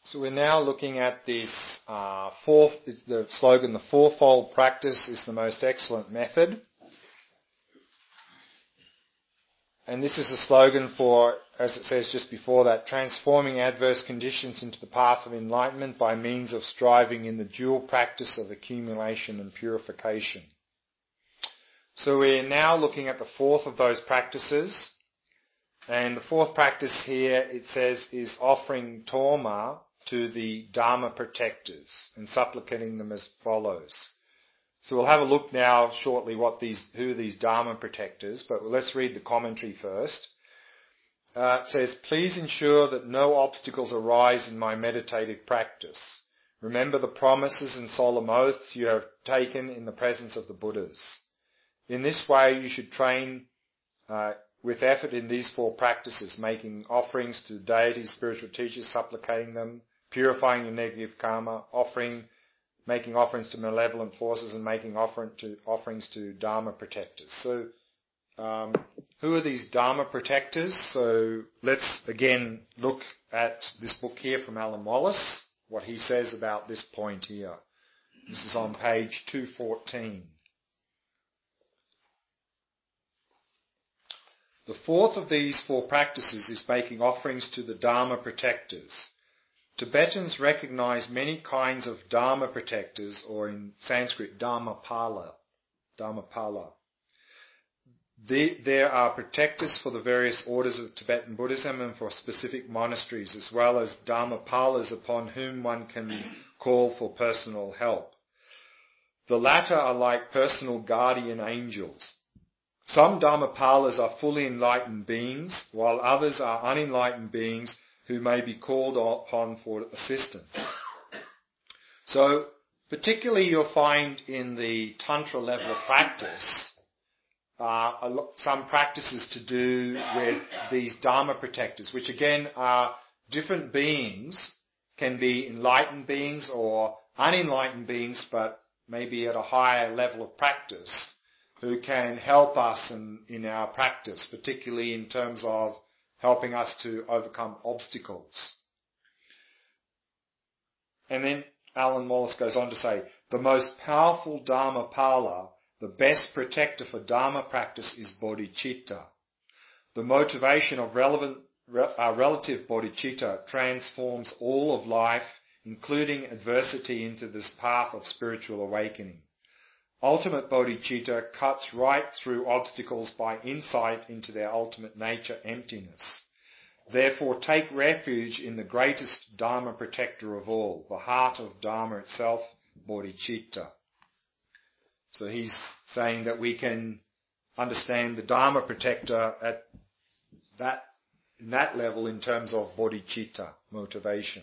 So we're now looking at this the slogan, the fourfold practice is the most excellent method. And this is a slogan for, as it says just before that, transforming adverse conditions into the path of enlightenment by means of striving in the dual practice of accumulation and purification. So we're now looking at the fourth of those practices. And the fourth practice here, it says, is offering torma to the Dharma protectors and supplicating them as follows. So we'll have a look now shortly who are these Dharma protectors, but let's read the commentary first. It says, please ensure that no obstacles arise in my meditative practice. Remember the promises and solemn oaths you have taken in the presence of the Buddhas. In this way you should train with effort in these four practices, making offerings to deities, spiritual teachers, supplicating them, purifying your negative karma, making offerings to malevolent forces, and making offerings to Dharma protectors. So, who are these Dharma protectors? So, let's again look at this book here from Alan Wallace, what he says about this point here. This is on page 214. The fourth of these four practices is making offerings to the Dharma protectors. Tibetans recognize many kinds of Dharma protectors, or in Sanskrit, Dharmapala. There are protectors for the various orders of Tibetan Buddhism and for specific monasteries, as well as Dharmapalas upon whom one can call for personal help. The latter are like personal guardian angels. Some Dharmapalas are fully enlightened beings, while others are unenlightened beings who may be called upon for assistance. So, particularly you'll find in the Tantra level of practice, some practices to do with these Dharma protectors, which again are different beings, can be enlightened beings or unenlightened beings, but maybe at a higher level of practice, who can help us in our practice, particularly in terms of helping us to overcome obstacles. And then Alan Wallace goes on to say, the most powerful Dharmapala, the best protector for Dharma practice, is bodhicitta. The motivation of relative bodhicitta transforms all of life, including adversity, into this path of spiritual awakening. Ultimate bodhicitta cuts right through obstacles by insight into their ultimate nature, emptiness. Therefore, take refuge in the greatest Dharma protector of all, the heart of Dharma itself, bodhicitta. So he's saying that we can understand the Dharma protector at that level in terms of bodhicitta, motivation.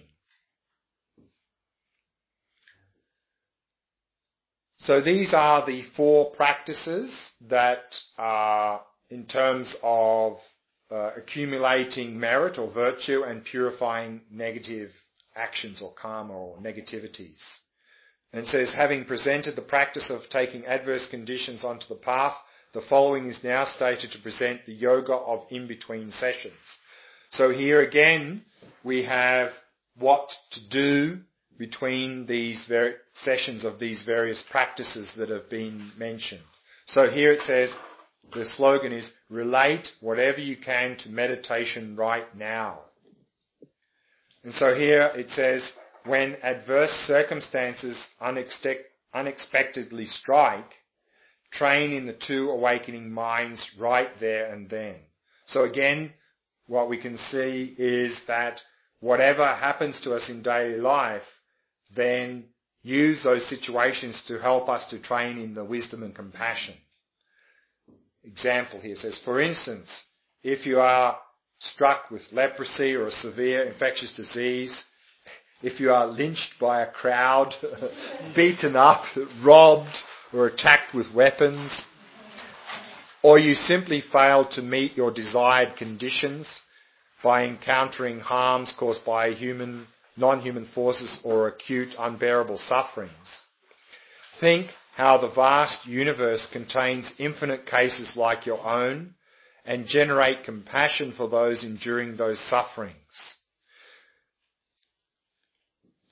So these are the four practices that are in terms of accumulating merit or virtue and purifying negative actions or karma or negativities. And it says, having presented the practice of taking adverse conditions onto the path, the following is now stated to present the yoga of in-between sessions. So here again, we have what to do between these sessions of these various practices that have been mentioned. So here it says, the slogan is, relate whatever you can to meditation right now. And so here it says, when adverse circumstances unexpectedly strike, train in the two awakening minds right there and then. So again, what we can see is that whatever happens to us in daily life, then use those situations to help us to train in the wisdom and compassion. Example here says, for instance, if you are struck with leprosy or a severe infectious disease, if you are lynched by a crowd, beaten up, robbed, or attacked with weapons, or you simply fail to meet your desired conditions by encountering harms caused by non-human forces or acute unbearable sufferings. Think how the vast universe contains infinite cases like your own and generate compassion for those enduring those sufferings.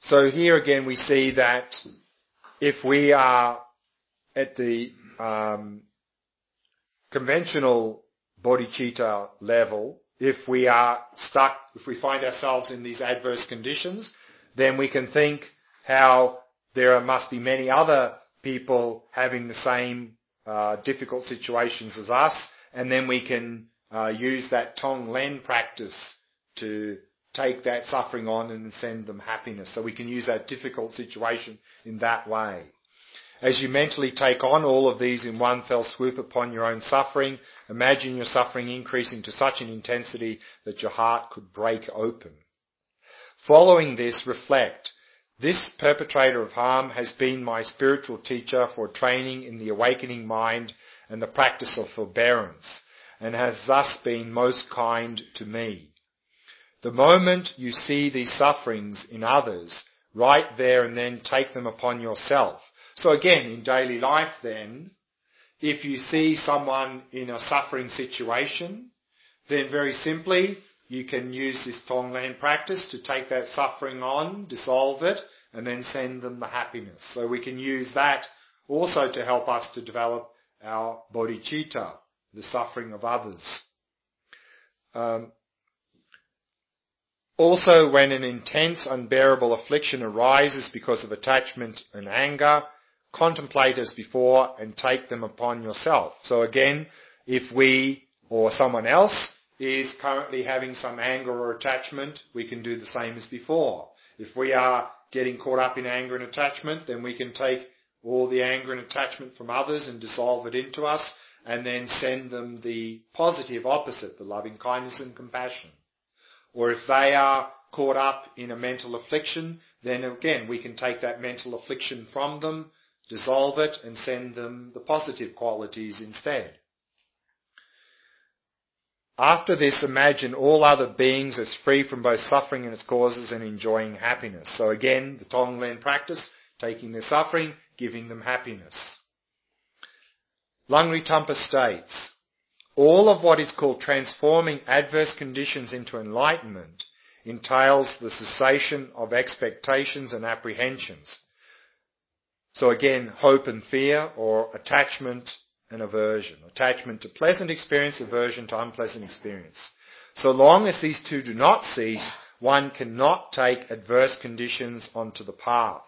So here again we see that if we are at the conventional bodhicitta level, if we are stuck, if we find ourselves in these adverse conditions, then we can think how there must be many other people having the same difficult situations as us, and then we can use that Tonglen practice to take that suffering on and send them happiness. So we can use that difficult situation in that way. As you mentally take on all of these in one fell swoop upon your own suffering, imagine your suffering increasing to such an intensity that your heart could break open. Following this, reflect. This perpetrator of harm has been my spiritual teacher for training in the awakening mind and the practice of forbearance, and has thus been most kind to me. The moment you see these sufferings in others, right there and then take them upon yourself. So again, in daily life then, if you see someone in a suffering situation, then very simply, you can use this Tonglen practice to take that suffering on, dissolve it, and then send them the happiness. So we can use that also to help us to develop our bodhicitta, the suffering of others. Also, when an intense, unbearable affliction arises because of attachment and anger, contemplate as before and take them upon yourself. So again, if we or someone else is currently having some anger or attachment, we can do the same as before. If we are getting caught up in anger and attachment, then we can take all the anger and attachment from others and dissolve it into us, and then send them the positive opposite, the loving kindness and compassion. Or if they are caught up in a mental affliction, then again we can take that mental affliction from them, dissolve it, and send them the positive qualities instead. After this, imagine all other beings as free from both suffering and its causes and enjoying happiness. So again, the Tonglen practice, taking their suffering, giving them happiness. Langri Tampa states, all of what is called transforming adverse conditions into enlightenment entails the cessation of expectations and apprehensions. So again, hope and fear, or attachment and aversion. Attachment to pleasant experience, aversion to unpleasant experience. So long as these two do not cease, one cannot take adverse conditions onto the path.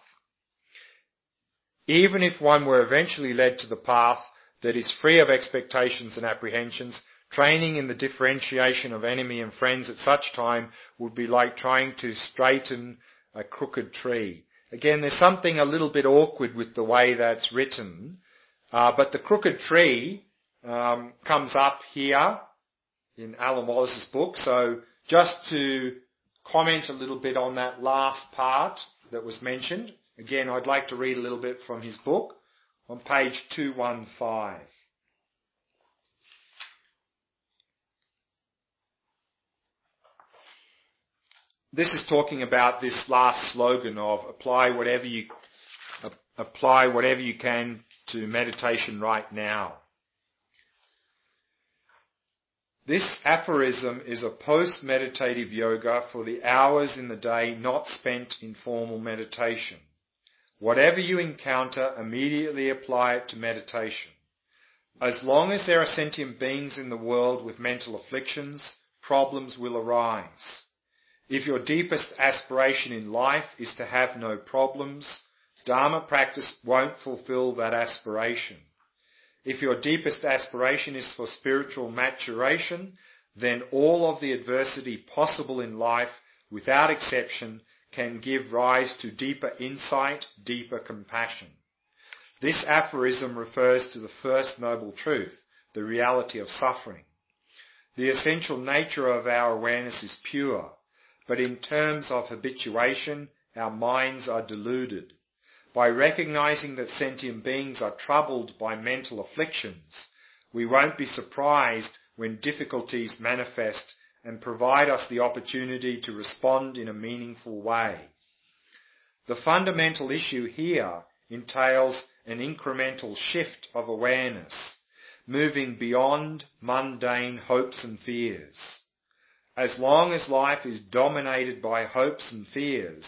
Even if one were eventually led to the path that is free of expectations and apprehensions, training in the differentiation of enemy and friends at such time would be like trying to straighten a crooked tree. Again, there's something a little bit awkward with the way that's written, but the crooked tree comes up here in Alan Wallace's book. So just to comment a little bit on that last part that was mentioned, again, I'd like to read a little bit from his book on page 215. This is talking about this last slogan of apply whatever you can to meditation right now. This aphorism is a post-meditative yoga for the hours in the day not spent in formal meditation. Whatever you encounter, immediately apply it to meditation. As long as there are sentient beings in the world with mental afflictions, problems will arise. If your deepest aspiration in life is to have no problems, Dharma practice won't fulfill that aspiration. If your deepest aspiration is for spiritual maturation, then all of the adversity possible in life, without exception, can give rise to deeper insight, deeper compassion. This aphorism refers to the first noble truth, the reality of suffering. The essential nature of our awareness is pure, but in terms of habituation, our minds are deluded. By recognizing that sentient beings are troubled by mental afflictions, we won't be surprised when difficulties manifest and provide us the opportunity to respond in a meaningful way. The fundamental issue here entails an incremental shift of awareness, moving beyond mundane hopes and fears. As long as life is dominated by hopes and fears,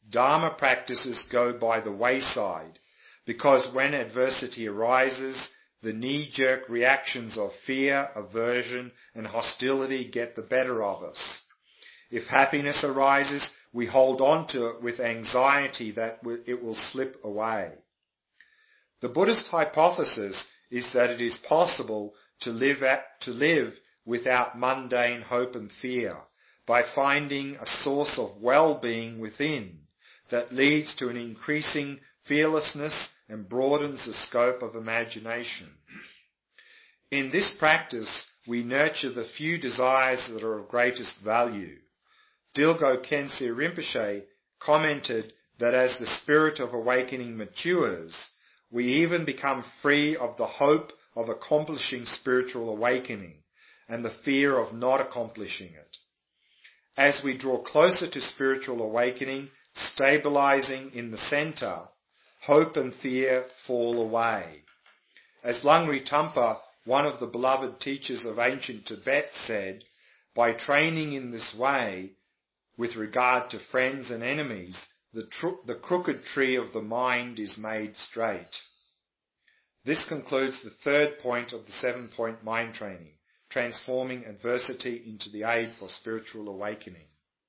Dharma practices go by the wayside because when adversity arises, the knee-jerk reactions of fear, aversion, and hostility get the better of us. If happiness arises, we hold on to it with anxiety that it will slip away. The Buddhist hypothesis is that it is possible to live without mundane hope and fear by finding a source of well-being within that leads to an increasing fearlessness and broadens the scope of imagination. In this practice, we nurture the few desires that are of greatest value. Dilgo Khyentse Rinpoche commented that as the spirit of awakening matures, we even become free of the hope of accomplishing spiritual awakening and the fear of not accomplishing it. As we draw closer to spiritual awakening, stabilizing in the center, hope and fear fall away. As Langri Tampa, one of the beloved teachers of ancient Tibet, said, by training in this way, with regard to friends and enemies, the crooked tree of the mind is made straight. This concludes the third point of the 7-point mind training, transforming adversity into the aid for spiritual awakening.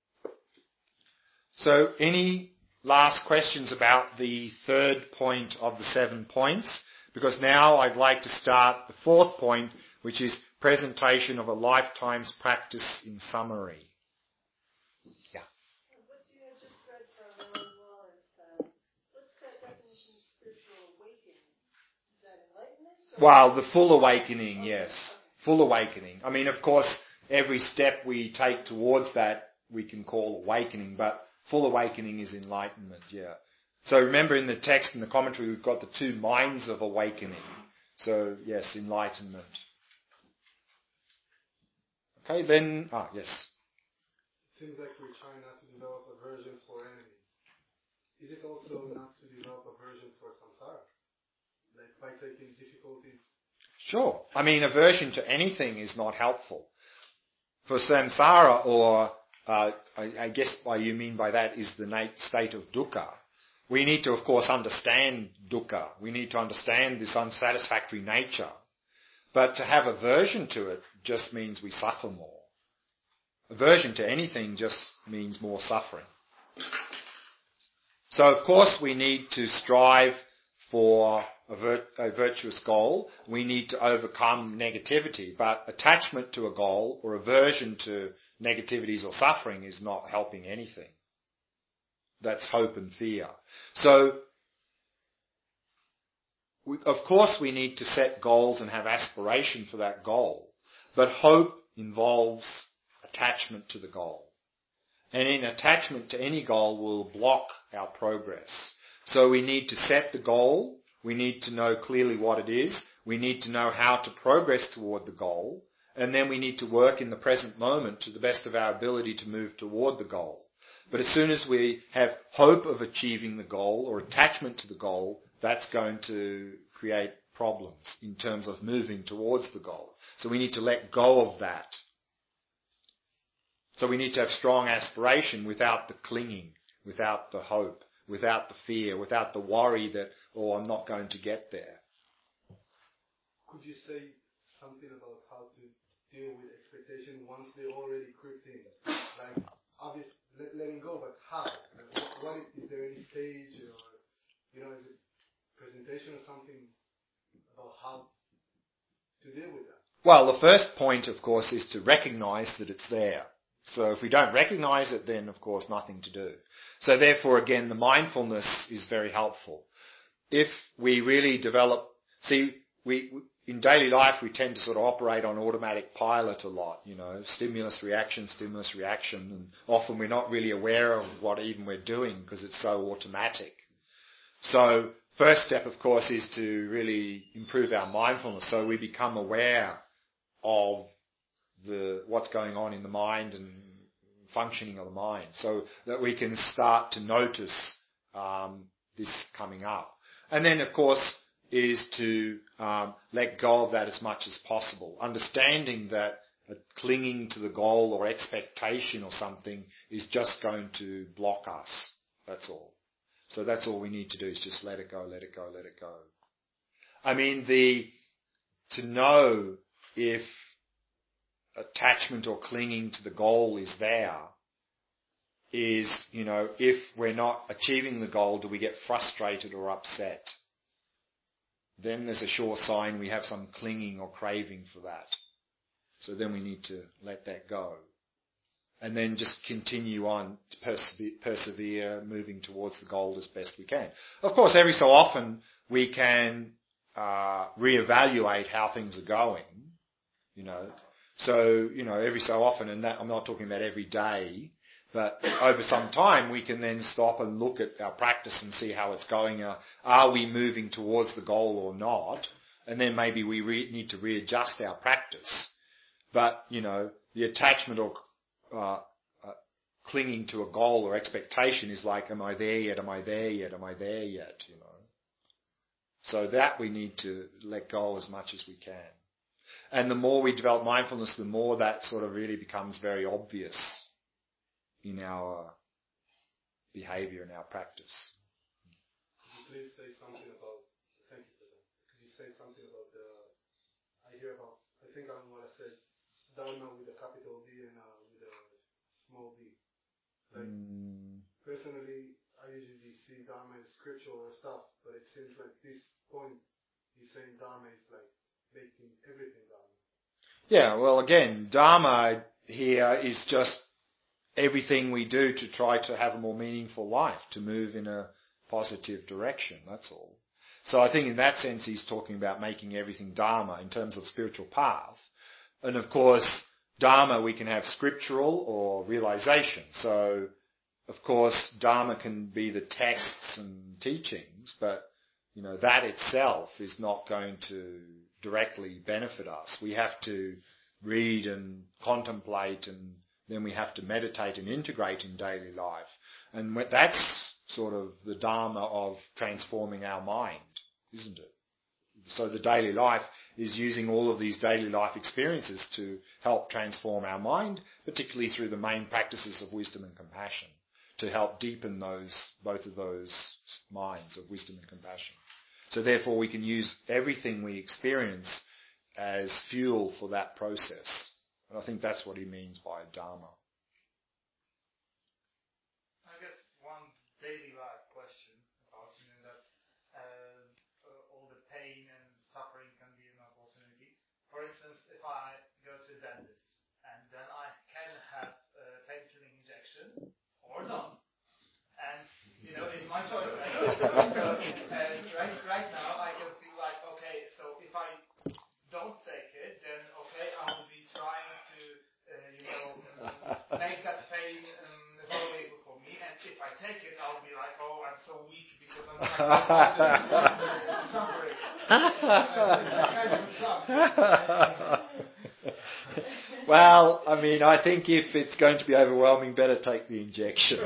So, any last questions about the third point of the 7 points? Because now I'd like to start the fourth point, which is presentation of a lifetime's practice in summary. Yeah. What you have just read from Ellen Wallace, what's that definition of spiritual awakening? Is that enlightenment? Well, the full awakening, yes. Full awakening. I mean, of course, every step we take towards that we can call awakening, but full awakening is enlightenment, yeah. So remember in the text, in the commentary, we've got the 2 minds of awakening. So, yes, enlightenment. Okay, then, yes. It seems like we're trying not to develop aversion for enemies. Is it also not to develop aversion for samsara? Like by taking difficulties? Sure. I mean, aversion to anything is not helpful. For samsara, or I guess what you mean by that is the state of dukkha. We need to, of course, understand dukkha. We need to understand this unsatisfactory nature. But to have aversion to it just means we suffer more. Aversion to anything just means more suffering. So, of course, we need to strive for a virtuous goal. We need to overcome negativity. But attachment to a goal or aversion to negativities or suffering is not helping anything. That's hope and fear. So, of course we need to set goals and have aspiration for that goal. But hope involves attachment to the goal. And in attachment to any goal will block our progress. So we need to set the goal. We need to know clearly what it is. We need to know how to progress toward the goal. And then we need to work in the present moment to the best of our ability to move toward the goal. But as soon as we have hope of achieving the goal or attachment to the goal, that's going to create problems in terms of moving towards the goal. So we need to let go of that. So we need to have strong aspiration without the clinging, without the hope, without the fear, without the worry that, I'm not going to get there. Could you say something about how to deal with expectation once they already crept in? Like, obviously, letting go, but how? Like, is there any stage or, is it presentation or something about how to deal with that? Well, the first point, of course, is to recognize that it's there. So if we don't recognize it, then, of course, nothing to do. So therefore, again, the mindfulness is very helpful. If we really develop... in daily life, we tend to sort of operate on automatic pilot a lot, stimulus, reaction, and often we're not really aware of what even we're doing because it's so automatic. So, first step, of course, is to really improve our mindfulness so we become aware of what's going on in the mind and functioning of the mind so that we can start to notice this coming up. And then, of course, is to let go of that as much as possible, understanding that clinging to the goal or expectation or something is just going to block us. That's all. So that's all we need to do is just let it go, let it go, let it go. I mean, to know if attachment or clinging to the goal is there is, if we're not achieving the goal, do we get frustrated or upset? Then there's a sure sign we have some clinging or craving for that. So then we need to let that go. And then just continue on to persevere, moving towards the goal as best we can. Of course, every so often we can reevaluate how things are going, So, every so often, and that I'm not talking about every day, but over some time we can then stop and look at our practice and see how it's going. Are we moving towards the goal or not? And then maybe we need to readjust our practice. But, the attachment or clinging to a goal or expectation is like, am I there yet? Am I there yet? Am I there yet? So that we need to let go as much as we can. And the more we develop mindfulness, the more that sort of really becomes very obvious in our behavior and our practice. Could you please say something about, thank you for that. Could you say something about I think I'm what I said, Dharma with a capital D and with a small d. Like, personally, I usually see Dharma as scriptural or stuff, but it seems like this point, he's saying Dharma is like making everything Dharma. Yeah, well again, Dharma here is just everything we do to try to have a more meaningful life, to move in a positive direction, that's all. So I think in that sense he's talking about making everything Dharma in terms of spiritual path. And of course, Dharma we can have scriptural or realization. So, of course, Dharma can be the texts and teachings, but, that itself is not going to directly benefit us. We have to read and contemplate, and then we have to meditate and integrate in daily life. And that's sort of the Dharma of transforming our mind, isn't it? So the daily life is using all of these daily life experiences to help transform our mind, particularly through the main practices of wisdom and compassion, to help deepen both of those minds of wisdom and compassion. So therefore we can use everything we experience as fuel for that process. And I think that's what he means by Dharma. I guess one daily life question about that all the pain and suffering can be an opportunity. For instance, if I go to a dentist and then I can have a pain-killing injection or not, and it's my choice. And right now I can feel like, okay, so if I don't take it, then okay, I will be trying to make that pain valuable for me. And if I take it, I'll be like, oh, I'm so weak because I'm suffering. Well, I mean, I think if it's going to be overwhelming, better take the injection.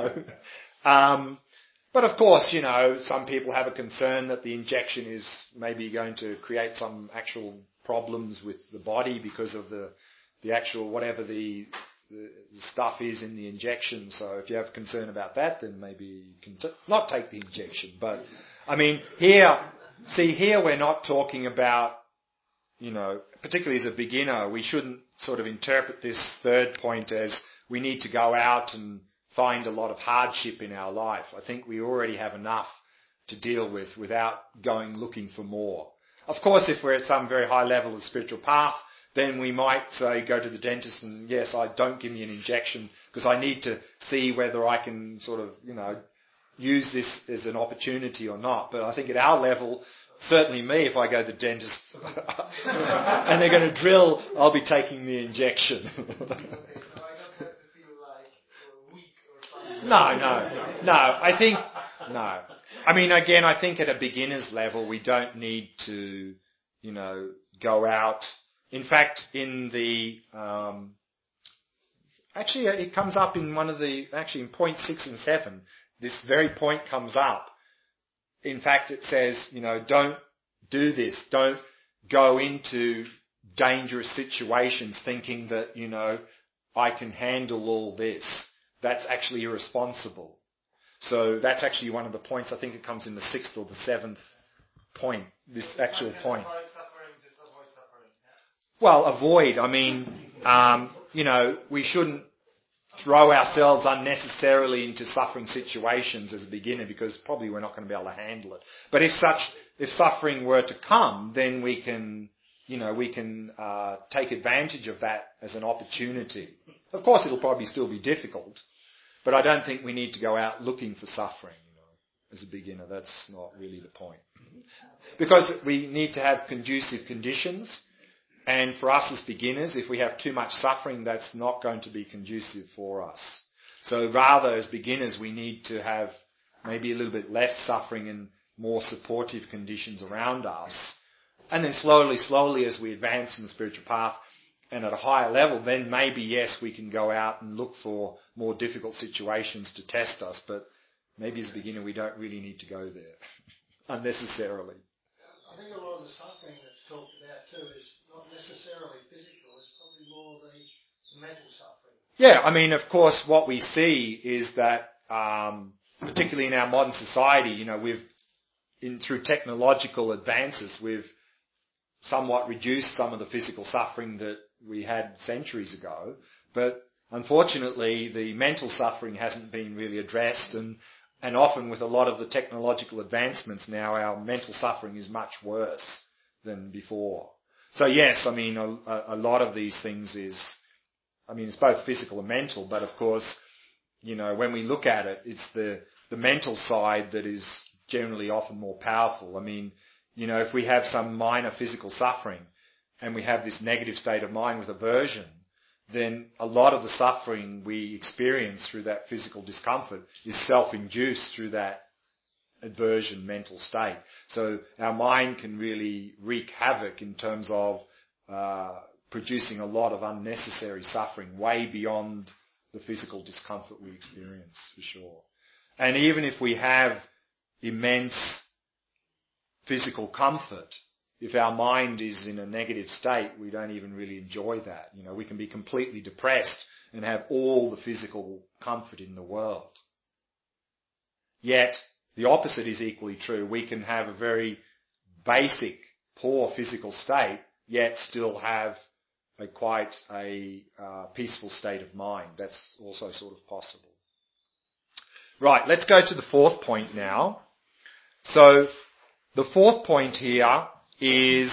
But of course, some people have a concern that the injection is maybe going to create some actual problems with the body because of the actual, whatever the stuff is in the injection. So if you have concern about that, then maybe you can not take the injection. But, I mean, here we're not talking about, particularly as a beginner, we shouldn't sort of interpret this third point as we need to go out and find a lot of hardship in our life. I think we already have enough to deal with without going looking for more. Of course, if we're at some very high level of spiritual path, then we might say go to the dentist and yes, don't give me an injection because I need to see whether I can sort of, use this as an opportunity or not. But I think at our level, certainly me, if I go to the dentist and they're going to drill, I'll be taking the injection. No. I mean, again, I think at a beginner's level, we don't need to, go out. In fact, in the, actually, it comes up in in point 6 and 7, this very point comes up. In fact, it says, don't do this. Don't go into dangerous situations thinking that, I can handle all this. That's actually irresponsible. So that's actually one of the points. I think it comes in the 6th or the 7th point, this actual point. Avoid suffering, just avoid suffering. Yeah? Well, avoid. I mean, we shouldn't throw ourselves unnecessarily into suffering situations as a beginner, because probably we're not going to be able to handle it. But if suffering were to come, then we can take advantage of that as an opportunity. Of course, it'll probably still be difficult, but I don't think we need to go out looking for suffering, as a beginner. That's not really the point. Because we need to have conducive conditions, and for us as beginners, if we have too much suffering, that's not going to be conducive for us. So rather, as beginners, we need to have maybe a little bit less suffering and more supportive conditions around us. And then slowly, as we advance in the spiritual path and at a higher level, then maybe, yes, we can go out and look for more difficult situations to test us. But maybe as a beginner, we don't really need to go there unnecessarily. I think a lot of the suffering that's talked about too is not necessarily physical, it's probably more the mental suffering. Yeah, I mean, of course, what we see is that, particularly in our modern society, through technological advances, we've somewhat reduced some of the physical suffering that we had centuries ago. But unfortunately, the mental suffering hasn't been really addressed, and often with a lot of the technological advancements now, our mental suffering is much worse than before. So yes, I mean, a lot of these things it's both physical and mental, but of course, when we look at it, it's the mental side that is generally often more powerful. I mean, if we have some minor physical suffering and we have this negative state of mind with aversion, then a lot of the suffering we experience through that physical discomfort is self-induced through that aversion mental state. So our mind can really wreak havoc in terms of producing a lot of unnecessary suffering way beyond the physical discomfort we experience, for sure. And even if we have immense physical comfort, if our mind is in a negative state, we don't even really enjoy that. We can be completely depressed and have all the physical comfort in the world. Yet, the opposite is equally true. We can have a very basic, poor physical state, yet still have quite a peaceful state of mind. That's also sort of possible. Right, let's go to the 4th point now. So, the 4th point here is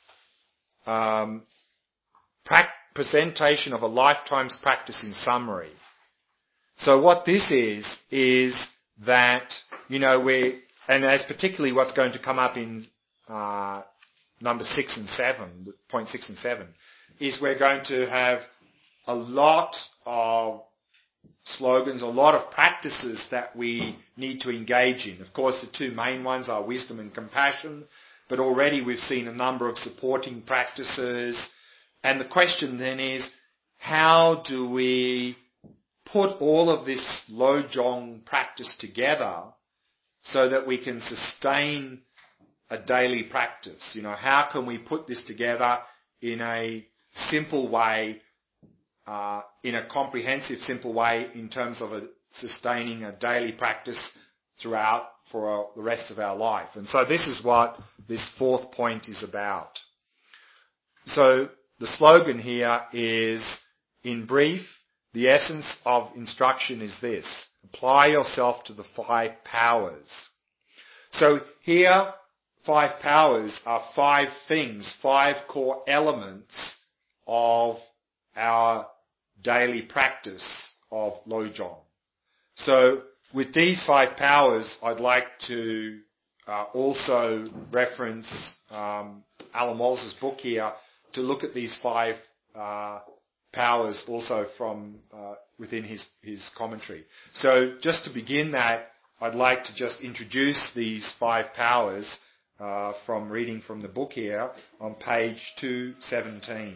presentation of a lifetime's practice in summary. So what this is that, and as particularly what's going to come up in number 6 and 7, point 6 and 7, is we're going to have a lot of slogans, a lot of practices that we need to engage in. Of course, the 2 main ones are wisdom and compassion, but already we've seen a number of supporting practices. And the question then is, how do we put all of this Lojong practice together so that we can sustain a daily practice? How can we put this together in a simple way, in a comprehensive, simple way in terms of sustaining a daily practice throughout for the rest of our life? And so this is what this 4th point is about. So the slogan here is, in brief, the essence of instruction is this: apply yourself to the 5 powers. So here, 5 powers are 5 things, 5 core elements of our daily practice of Lojong. So with these 5 powers, I'd like to also reference Alan Walls' book here to look at these 5 powers also from within his commentary. So just to begin that, I'd like to just introduce these 5 powers from reading from the book here on page 217.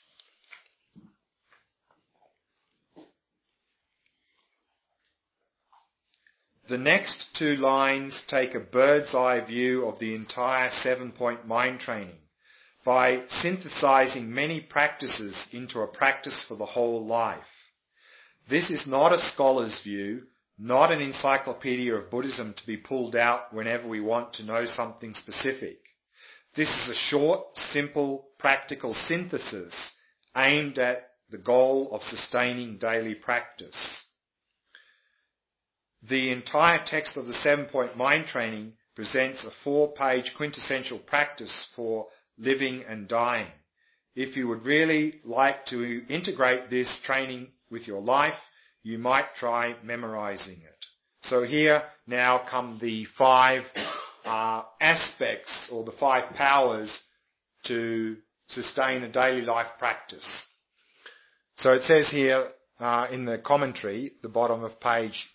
The next 2 lines take a bird's eye view of the entire 7-point mind training by synthesizing many practices into a practice for the whole life. This is not a scholar's view, not an encyclopedia of Buddhism to be pulled out whenever we want to know something specific. This is a short, simple, practical synthesis aimed at the goal of sustaining daily practice. The entire text of the 7-point mind training presents a 4-page quintessential practice for living and dying. If you would really like to integrate this training with your life, you might try memorizing it. So here now come the 5 aspects or the 5 powers to sustain a daily life practice. So it says here in the commentary, the bottom of page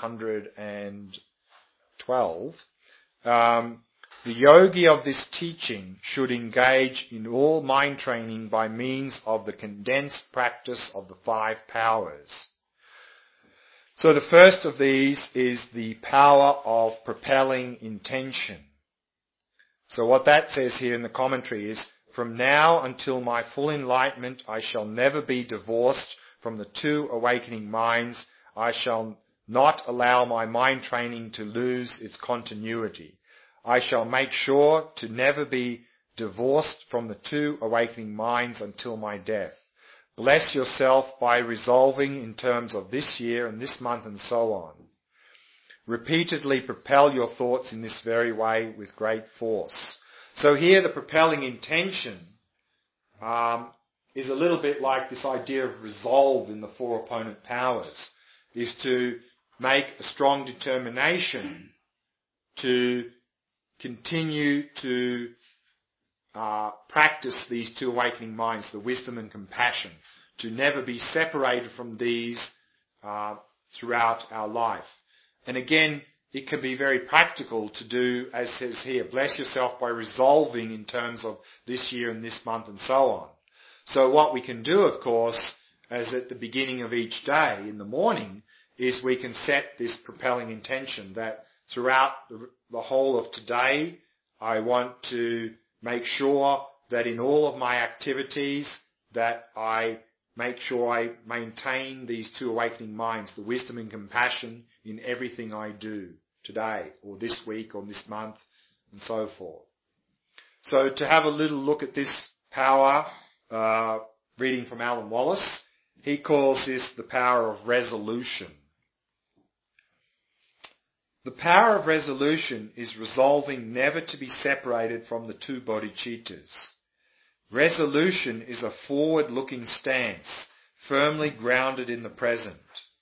112, the yogi of this teaching should engage in all mind training by means of the condensed practice of the 5 powers. So the first of these is the power of propelling intention. So what that says here in the commentary is, from now until my full enlightenment, I shall never be divorced from the 2 awakening minds. I shall not allow my mind training to lose its continuity. I shall make sure to never be divorced from the 2 awakening minds until my death. Bless yourself by resolving in terms of this year and this month and so on. Repeatedly propel your thoughts in this very way with great force. So here the propelling intention is a little bit like this idea of resolve in the 4 opponent powers, is to make a strong determination to continue to practice these 2 awakening minds, the wisdom and compassion, to never be separated from these throughout our life. And again, it can be very practical to do, as says here, bless yourself by resolving in terms of this year and this month and so on. So what we can do, of course, as at the beginning of each day in the morning, is we can set this propelling intention that throughout the whole of today, I want to make sure that in all of my activities that I make sure I maintain these 2 awakening minds, the wisdom and compassion in everything I do today or this week or this month and so forth. So to have a little look at this power, reading from Alan Wallace, he calls this the power of resolution. The power of resolution is resolving never to be separated from the 2 bodhicittas. Resolution is a forward-looking stance, firmly grounded in the present.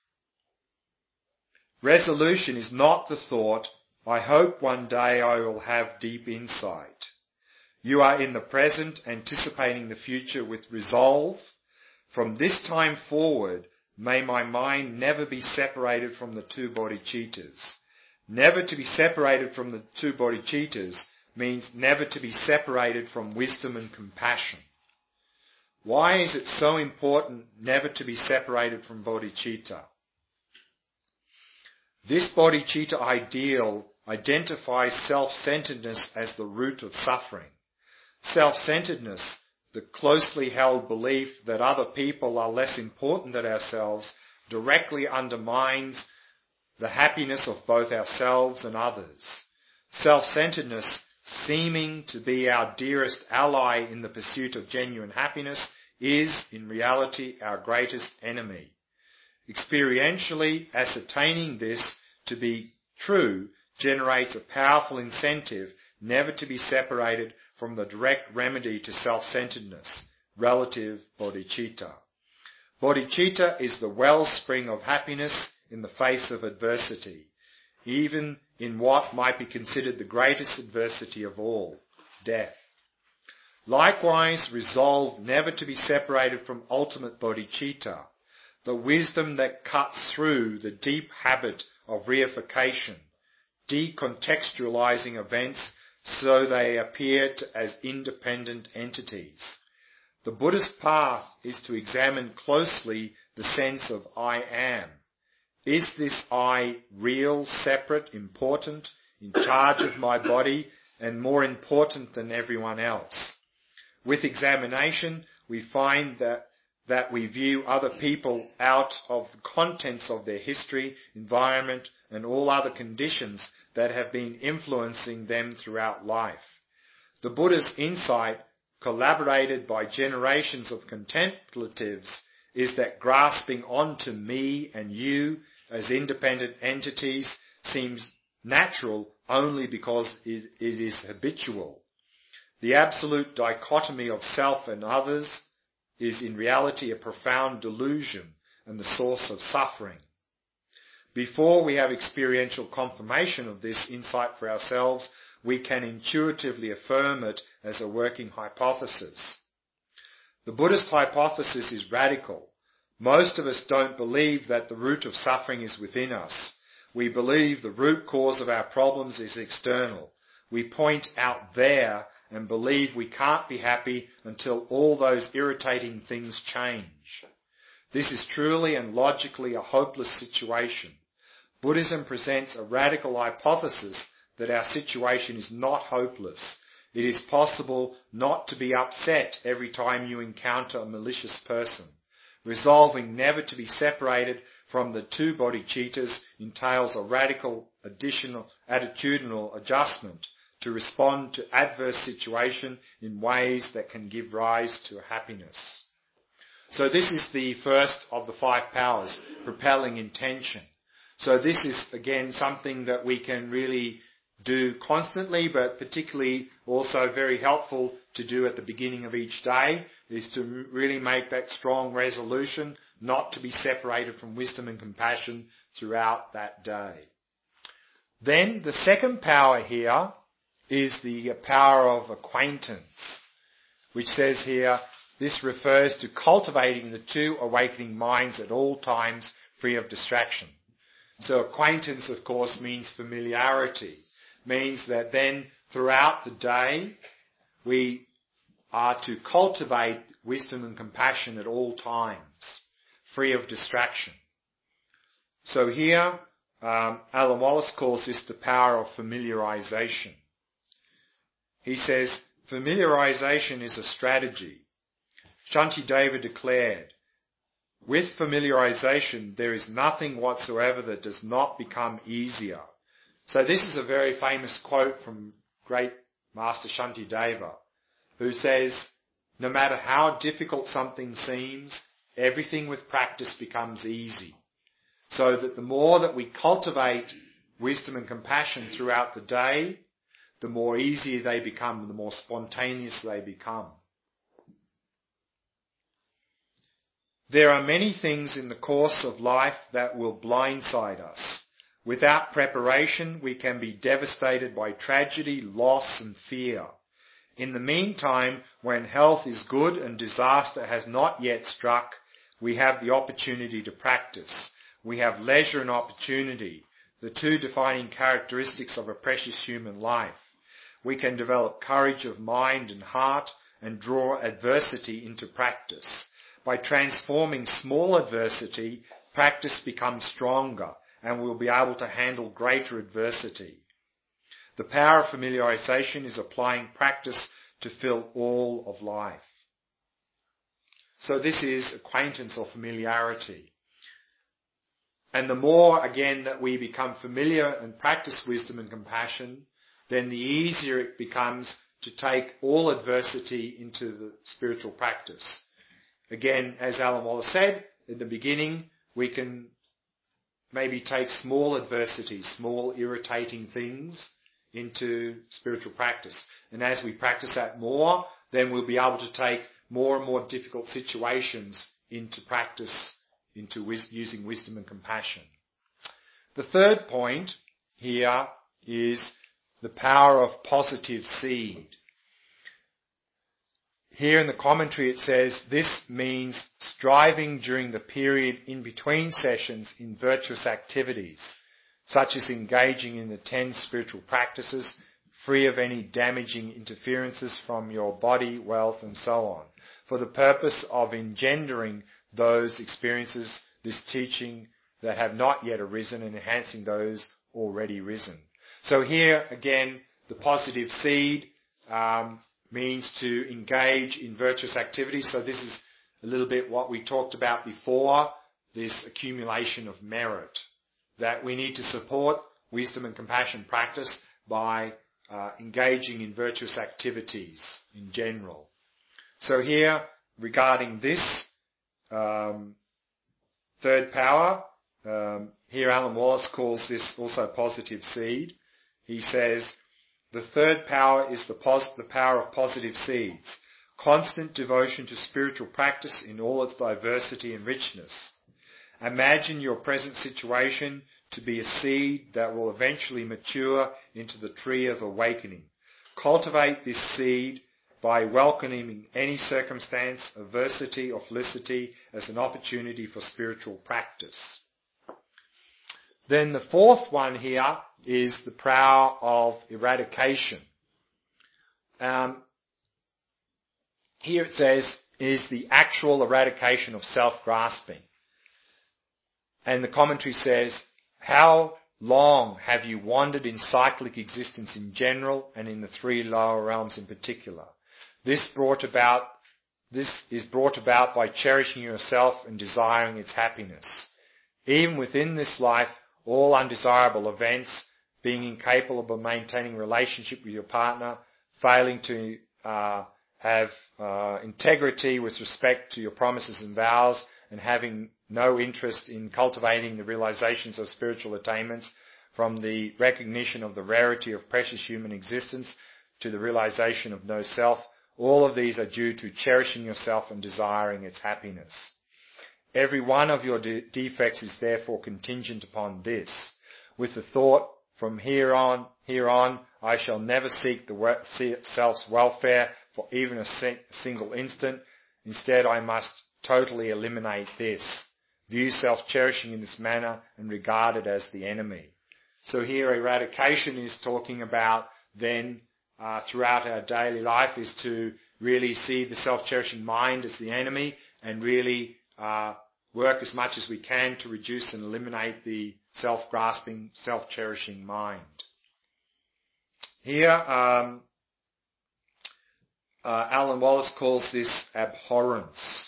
Resolution is not the thought, I hope one day I will have deep insight. You are in the present, anticipating the future with resolve. From this time forward, may my mind never be separated from the 2 bodhicittas. Never to be separated from the 2 bodhicittas means never to be separated from wisdom and compassion. Why is it so important never to be separated from bodhicitta? This bodhicitta ideal identifies self-centeredness as the root of suffering. Self-centeredness, the closely held belief that other people are less important than ourselves, directly undermines the happiness of both ourselves and others. Self-centeredness, seeming to be our dearest ally in the pursuit of genuine happiness, is in reality our greatest enemy. Experientially ascertaining this to be true generates a powerful incentive never to be separated from the direct remedy to self-centeredness, relative bodhicitta. Bodhicitta is the wellspring of happiness in the face of adversity, even in what might be considered the greatest adversity of all, death. Likewise, resolve never to be separated from ultimate bodhicitta, the wisdom that cuts through the deep habit of reification, decontextualizing events so they appear as independent entities. The Buddhist path is to examine closely the sense of I am. Is this I real, separate, important, in charge of my body, and more important than everyone else? With examination, we find that that we view other people out of the contents of their history, environment, and all other conditions that have been influencing them throughout life. The Buddha's insight, collaborated by generations of contemplatives, is that grasping onto me and you as independent entities seems natural only because it is habitual. The absolute dichotomy of self and others is in reality a profound delusion and the source of suffering. Before we have experiential confirmation of this insight for ourselves, we can intuitively affirm it as a working hypothesis. The Buddhist hypothesis is radical. Most of us don't believe that the root of suffering is within us. We believe the root cause of our problems is external. We point out there and believe we can't be happy until all those irritating things change. This is truly and logically a hopeless situation. Buddhism presents a radical hypothesis that our situation is not hopeless. It is possible not to be upset every time you encounter a malicious person. Resolving never to be separated from the two bodhicittas entails a radical additional attitudinal adjustment to respond to adverse situation in ways that can give rise to happiness. So this is the first of the 5 powers, propelling intention. So this is again something that we can really do constantly, but particularly also very helpful to do at the beginning of each day, is to really make that strong resolution not to be separated from wisdom and compassion throughout that day. Then the second power here is the power of acquaintance, which says here, this refers to cultivating the 2 awakening minds at all times free of distraction. So acquaintance, of course, means familiarity. Means that then throughout the day we are to cultivate wisdom and compassion at all times, free of distraction. So here Alan Wallace calls this the power of familiarization. He says, familiarization is a strategy. Shantideva declared, with familiarization there is nothing whatsoever that does not become easier. So this is a very famous quote from great Master Shantideva, who says, no matter how difficult something seems, everything with practice becomes easy. So that the more that we cultivate wisdom and compassion throughout the day, the more easy they become, the more spontaneous they become. There are many things in the course of life that will blindside us. Without preparation, we can be devastated by tragedy, loss and fear. In the meantime, when health is good and disaster has not yet struck, we have the opportunity to practice. We have leisure and opportunity, the 2 defining characteristics of a precious human life. We can develop courage of mind and heart and draw adversity into practice. By transforming small adversity, practice becomes stronger, and we'll be able to handle greater adversity. The power of familiarization is applying practice to fill all of life. So this is acquaintance or familiarity. And the more, again, that we become familiar and practice wisdom and compassion, then the easier it becomes to take all adversity into the spiritual practice. Again, as Alan Wallace said in the beginning, we can maybe take small adversities, small irritating things into spiritual practice. And as we practice that more, then we'll be able to take more and more difficult situations into practice, into using wisdom and compassion. The third point here is the power of positive seed. Here in the commentary it says, this means striving during the period in between sessions in virtuous activities, such as engaging in the 10 spiritual practices, free of any damaging interferences from your body, wealth and so on, for the purpose of engendering those experiences, this teaching that have not yet arisen and enhancing those already risen. So here again, the positive seed means to engage in virtuous activities. So this is a little bit what we talked about before, this accumulation of merit, that we need to support wisdom and compassion practice by engaging in virtuous activities in general. So here, regarding this third power, here Alan Wallace calls this also positive seed. He says, the third power is the power of positive seeds, constant devotion to spiritual practice in all its diversity and richness. Imagine your present situation to be a seed that will eventually mature into the tree of awakening. Cultivate this seed by welcoming any circumstance, adversity or felicity as an opportunity for spiritual practice. Then the fourth one here is the power of eradication. Here it says, is the actual eradication of self-grasping. And the commentary says, how long have you wandered in cyclic existence in general and in the three lower realms in particular? This is brought about by cherishing yourself and desiring its happiness. Even within this life, all undesirable events, being incapable of maintaining relationship with your partner, failing to have integrity with respect to your promises and vows, and having no interest in cultivating the realizations of spiritual attainments, from the recognition of the rarity of precious human existence to the realization of no self, all of these are due to cherishing yourself and desiring its happiness. Every one of your defects is therefore contingent upon this, with the thought, from here on, I shall never seek the self's welfare for even a single instant. Instead, I must totally eliminate this. View self-cherishing in this manner and regard it as the enemy. So here eradication is talking about then throughout our daily life is to really see the self-cherishing mind as the enemy and really work as much as we can to reduce and eliminate the self-grasping, self-cherishing mind. Here, Alan Wallace calls this abhorrence.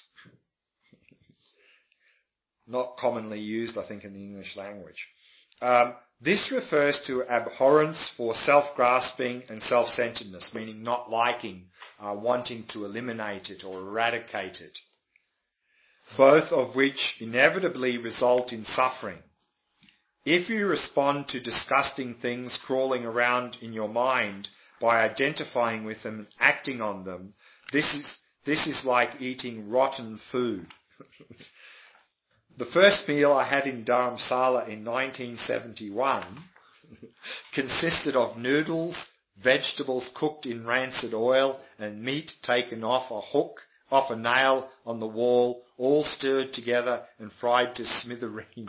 Not commonly used, I think, in the English language. This refers to abhorrence for self-grasping and self-centeredness, meaning not liking, wanting to eliminate it or eradicate it, both of which inevitably result in suffering. If you respond to disgusting things crawling around in your mind by identifying with them and acting on them, this is like eating rotten food. The first meal I had in Dharamsala in 1971 consisted of noodles, vegetables cooked in rancid oil, and meat taken off a nail on the wall, all stirred together and fried to smithereens.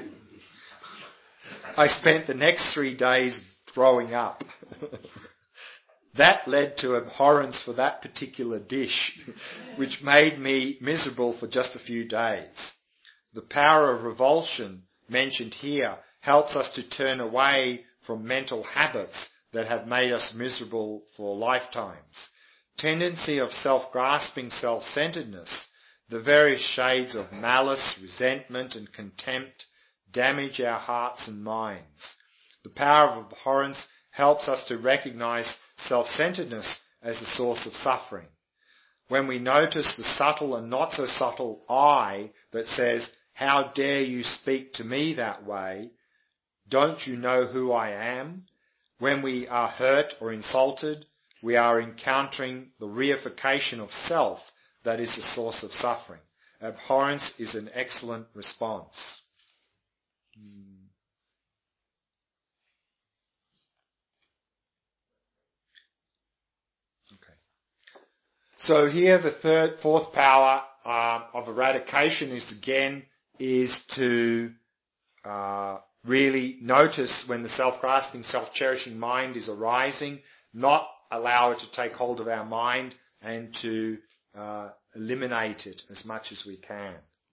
I spent the next 3 days throwing up. That led to abhorrence for that particular dish, which made me miserable for just a few days. The power of revulsion mentioned here helps us to turn away from mental habits that have made us miserable for lifetimes. Tendency of self-grasping self-centeredness, the various shades of malice, resentment and contempt damage our hearts and minds. The power of abhorrence helps us to recognize self-centeredness as a source of suffering. When we notice the subtle and not so subtle I that says, "How dare you speak to me that way? Don't you know who I am?" When we are hurt or insulted, we are encountering the reification of self that is the source of suffering. Abhorrence is an excellent response. Okay. So here the fourth power of eradication is to really notice when the self-grasping, self-cherishing mind is arising, not allow it to take hold of our mind, and to eliminate it as much as we can.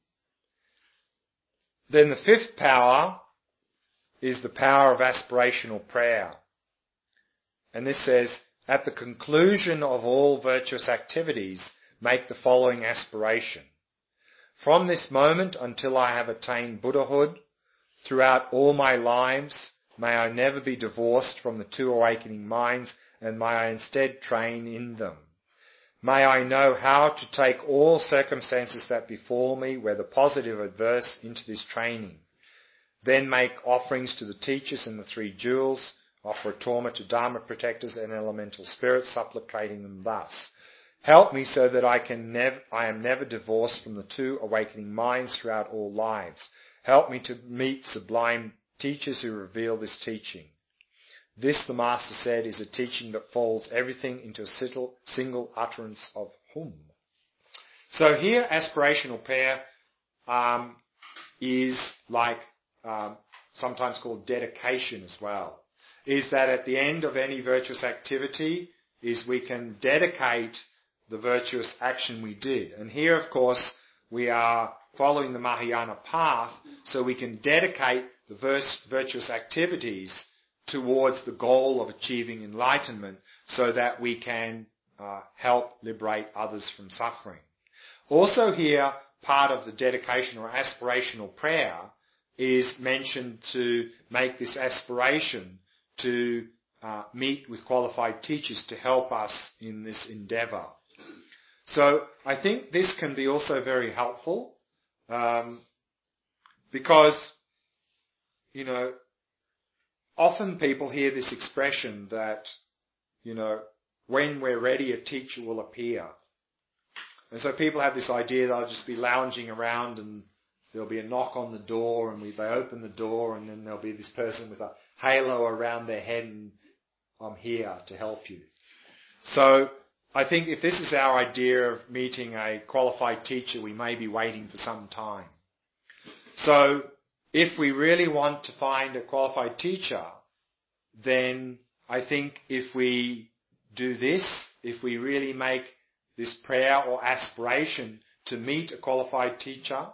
Then the fifth power is the power of aspirational prayer. And this says, at the conclusion of all virtuous activities, make the following aspiration. From this moment until I have attained Buddhahood, throughout all my lives, may I never be divorced from the two awakening minds, and may I instead train in them. May I know how to take all circumstances that befall me, whether positive or adverse, into this training. Then make offerings to the teachers and the three jewels, offer a torma to Dharma protectors and elemental spirits, supplicating them thus. Help me so that I am never divorced from the two awakening minds throughout all lives. Help me to meet sublime teachers who reveal this teaching. This, the Master said, is a teaching that folds everything into a single utterance of Hum. So here, aspirational prayer is like sometimes called dedication as well. Is that at the end of any virtuous activity, is we can dedicate the virtuous action we did. And here, of course, we are following the Mahayana path, so we can dedicate the virtuous activities towards the goal of achieving enlightenment so that we can help liberate others from suffering. Also here, part of the dedication or aspirational prayer is mentioned to make this aspiration to meet with qualified teachers to help us in this endeavour. So I think this can be also very helpful because, often people hear this expression that, when we're ready, a teacher will appear. And so people have this idea that I'll just be lounging around and there'll be a knock on the door and they open the door and then there'll be this person with a halo around their head and I'm here to help you. So I think if this is our idea of meeting a qualified teacher, we may be waiting for some time. So if we really want to find a qualified teacher, then I think if we do this, if we really make this prayer or aspiration to meet a qualified teacher,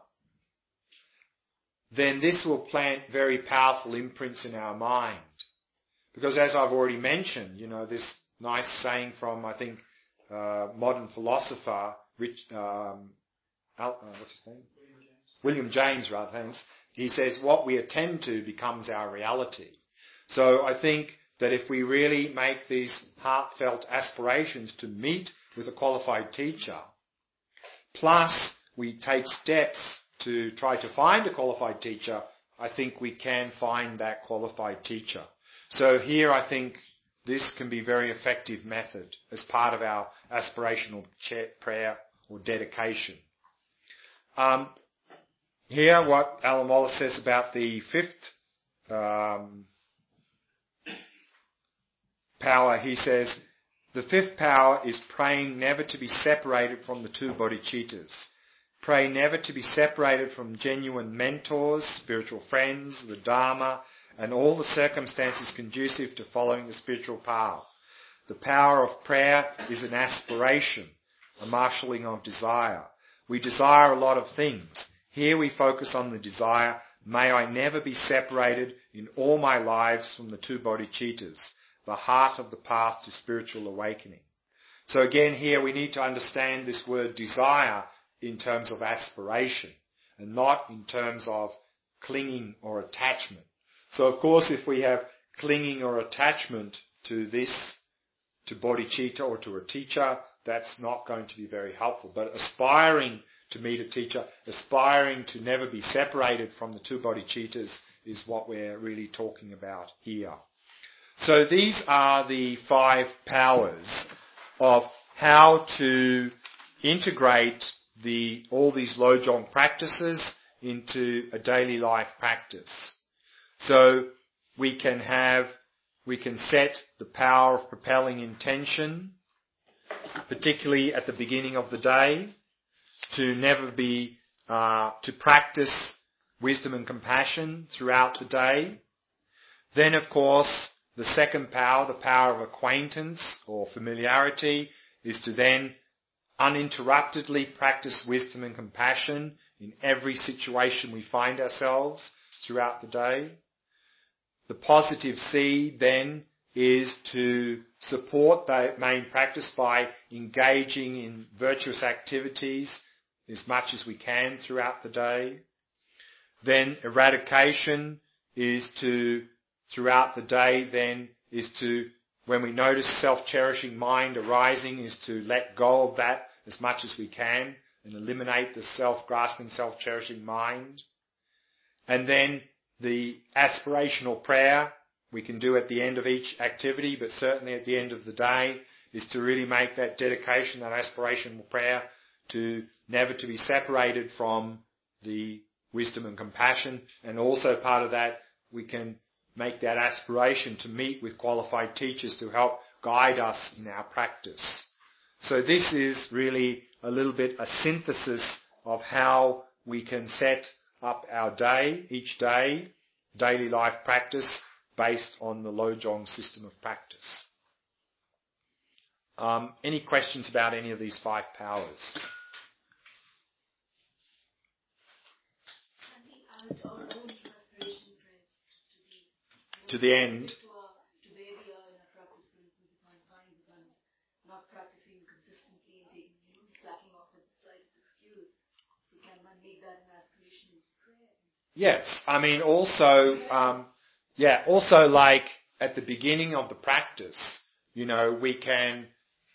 then this will plant very powerful imprints in our mind. Because as I've already mentioned, this nice saying from, I think, modern philosopher, what's his name? William James, thanks. He says, what we attend to becomes our reality. So I think that if we really make these heartfelt aspirations to meet with a qualified teacher, plus we take steps to try to find a qualified teacher, I think we can find that qualified teacher. So here I think this can be a very effective method as part of our aspirational prayer or dedication. Here what Alan Wallace says about the fifth power, he says, the fifth power is praying never to be separated from the two bodhicittas. Pray never to be separated from genuine mentors, spiritual friends, the Dharma, and all the circumstances conducive to following the spiritual path. The power of prayer is an aspiration, a marshalling of desire. We desire a lot of things. Here we focus on the desire, may I never be separated in all my lives from the two bodhicittas, the heart of the path to spiritual awakening. So again, here we need to understand this word desire in terms of aspiration and not in terms of clinging or attachment. So of course, if we have clinging or attachment to bodhicitta or to a teacher, that's not going to be very helpful. But aspiring to meet a teacher, aspiring to never be separated from the two bodhicittas is what we're really talking about here. So these are the 5 powers of how to integrate all these Lojong practices into a daily life practice. So we can set the power of propelling intention, particularly at the beginning of the day, to practice wisdom and compassion throughout the day. Then, of course, the second power, the power of acquaintance or familiarity, is to then uninterruptedly practice wisdom and compassion in every situation we find ourselves throughout the day. The positive seed then is to support the main practice by engaging in virtuous activities as much as we can throughout the day. Then eradication is to, throughout the day then, is to, when we notice self-cherishing mind arising, is to let go of that as much as we can and eliminate the self-grasping, self-cherishing mind. And then the aspirational prayer we can do at the end of each activity, but certainly at the end of the day, is to really make that dedication, that aspirational prayer, to never to be separated from the wisdom and compassion. And also part of that, we can make that aspiration to meet with qualified teachers to help guide us in our practice. So this is really a little bit a synthesis of how we can set up our day, each day, daily life practice based on the Lojong system of practice. Any questions about any of these 5 powers? To the end. To where we are in our practice, for instance, if I'm finding that I'm not practicing consistently and taking, slacking off at the slightest excuse, so can one make that an aspiration prayer? Yes, I mean also, also like at the beginning of the practice, we can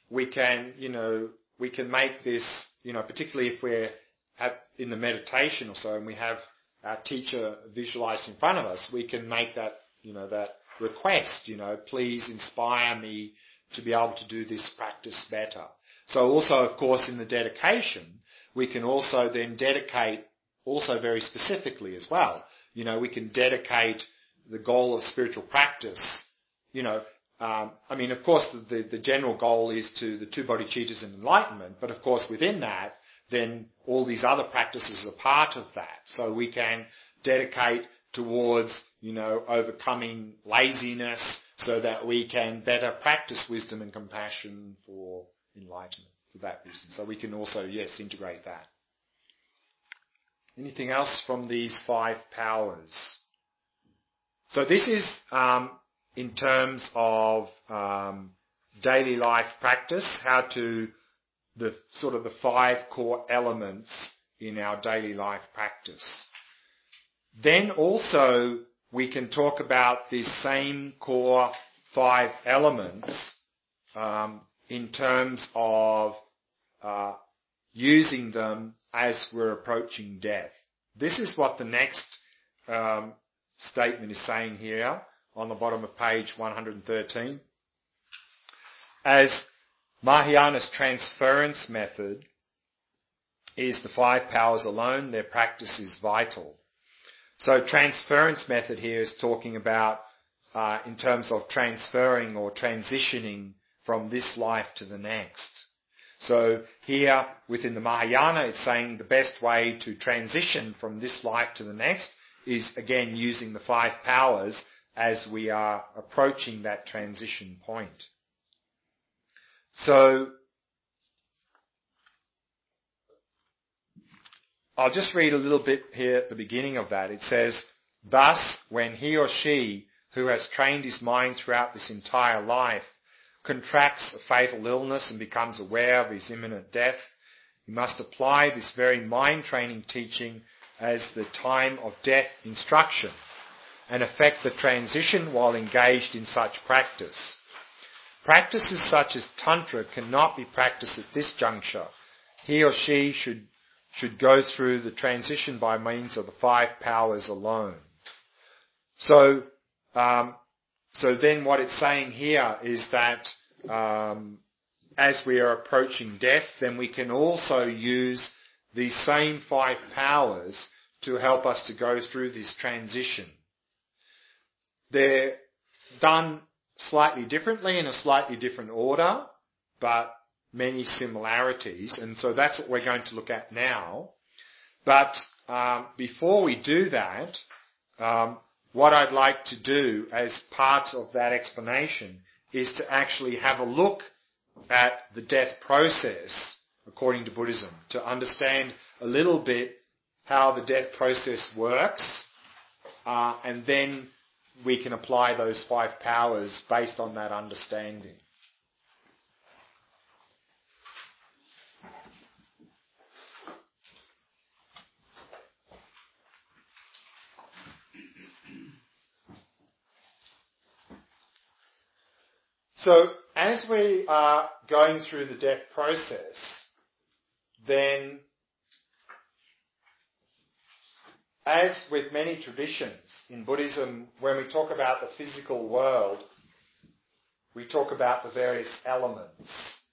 make this, particularly if we're in the meditation or so, and we have our teacher visualized in front of us, we can make that, that request, please inspire me to be able to do this practice better. So also, of course, in the dedication, we can also then dedicate also very specifically as well. We can dedicate the goal of spiritual practice, of course, the general goal is to the 2 bodhicittas and enlightenment, but of course within that, then all these other practices are part of that. So we can dedicate towards, overcoming laziness so that we can better practice wisdom and compassion for enlightenment, for that reason. So we can also, integrate that. Anything else from these 5 powers? So this is in terms of daily life practice, how to, the 5 core elements in our daily life practice. Then also we can talk about these same core 5 elements in terms of using them as we're approaching death. This is what the next statement is saying here on the bottom of page 113. As Mahayana's transference method is the 5 powers alone, their practice is vital. So transference method here is talking about in terms of transferring or transitioning from this life to the next. So here within the Mahayana, it's saying the best way to transition from this life to the next is again using the 5 powers as we are approaching that transition point. So I'll just read a little bit here at the beginning of that. It says, thus, when he or she who has trained his mind throughout this entire life contracts a fatal illness and becomes aware of his imminent death, he must apply this very mind-training teaching as the time of death instruction and effect the transition while engaged in such practice. Practices such as Tantra cannot be practiced at this juncture. He or she should go through the transition by means of the 5 powers alone. So then what it's saying here is that as we are approaching death, then we can also use these same 5 powers to help us to go through this transition. They're done slightly differently in a slightly different order, but many similarities, and so that's what we're going to look at now. But before we do that, what I'd like to do as part of that explanation is to actually have a look at the death process according to Buddhism, to understand a little bit how the death process works, and then we can apply those 5 powers based on that understanding. So as we are going through the death process, then as with many traditions in Buddhism, when we talk about the physical world, we talk about the various elements.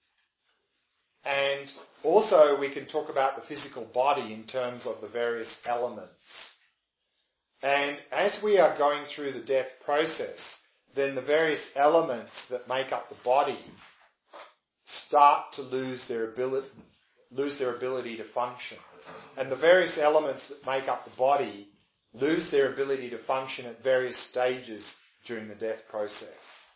And also we can talk about the physical body in terms of the various elements. And as we are going through the death process, then the various elements that make up the body start to lose their ability to function. And the various elements that make up the body lose their ability to function at various stages during the death process.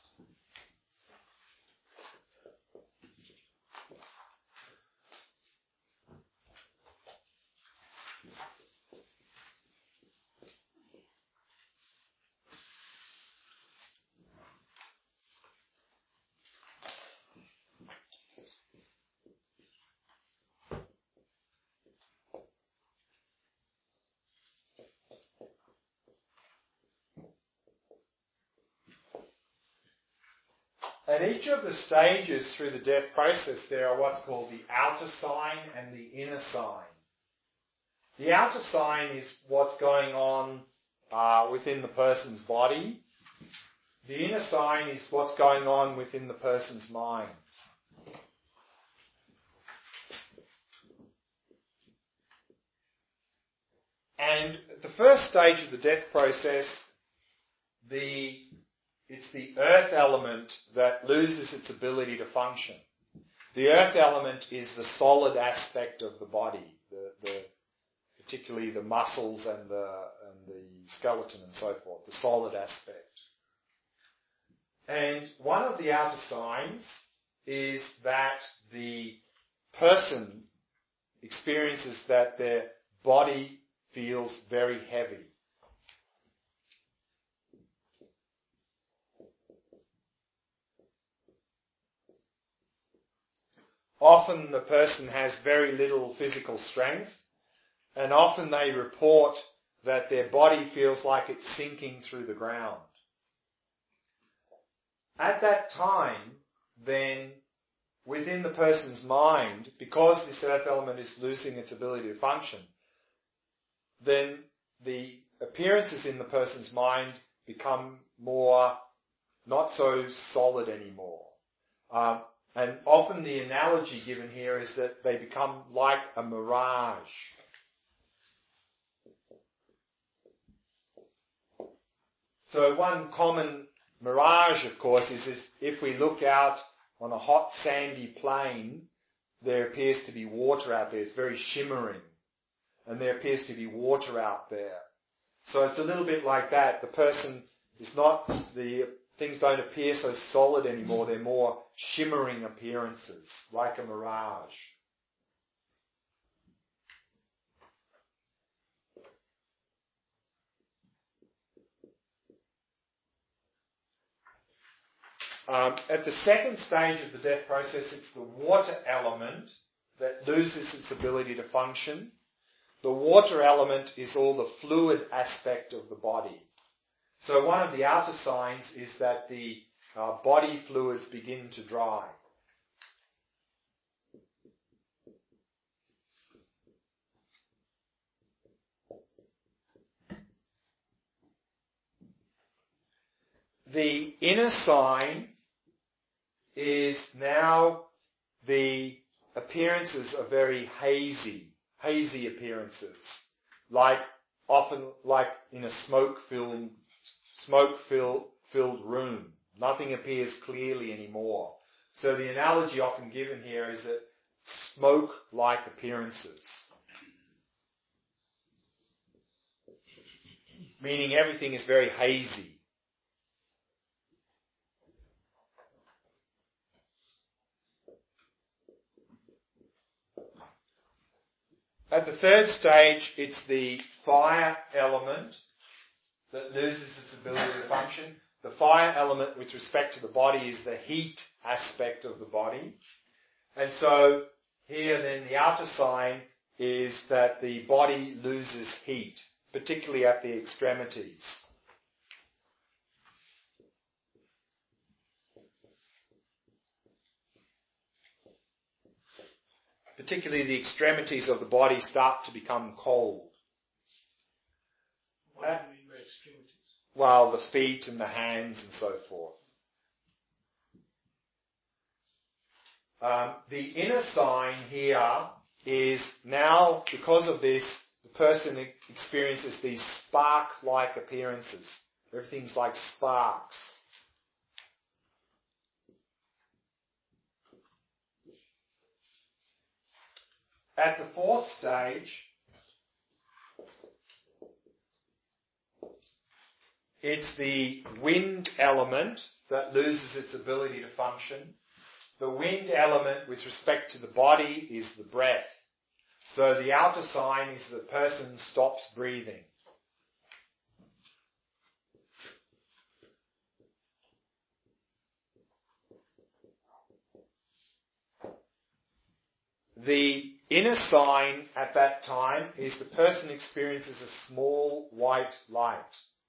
At each of the stages through the death process, there are what's called the outer sign and the inner sign. The outer sign is what's going on within the person's body. The inner sign is what's going on within the person's mind. And the first stage of the death process, it's the earth element that loses its ability to function. The earth element is the solid aspect of the body, particularly the muscles and the skeleton and so forth, the solid aspect. And one of the outer signs is that the person experiences that their body feels very heavy. Often the person has very little physical strength, and often they report that their body feels like it's sinking through the ground. At that time, then, within the person's mind, because this earth element is losing its ability to function, then the appearances in the person's mind become more not so solid anymore. And often the analogy given here is that they become like a mirage. So one common mirage, of course, is if we look out on a hot sandy plain, there appears to be water out there. It's very shimmering. And there appears to be water out there. So it's a little bit like that. The person is not, things don't appear so solid anymore. They're more shimmering appearances, like a mirage. At the second stage of the death process, it's the water element that loses its ability to function. The water element is all the fluid aspect of the body. So one of the outer signs is that the body fluids begin to dry. The inner sign is now the appearances are very hazy appearances, often like in a smoke-filled room. Nothing appears clearly anymore. So the analogy often given here is that smoke-like appearances, meaning everything is very hazy. At the third stage, it's the fire element that loses its ability to function. The fire element with respect to the body is the heat aspect of the body. And so here then the outer sign is that the body loses heat, particularly at the extremities. particularly the extremities of the body, start to become cold. What do you mean by extremities? Well, the feet and the hands and so forth. The inner sign here is now, because of this, the person experiences these spark-like appearances. Everything's like sparks. At the fourth stage, it's the wind element that loses its ability to function. The wind element with respect to the body is the breath. So the outer sign is the person stops breathing. The inner sign at that time is the person experiences a small white light.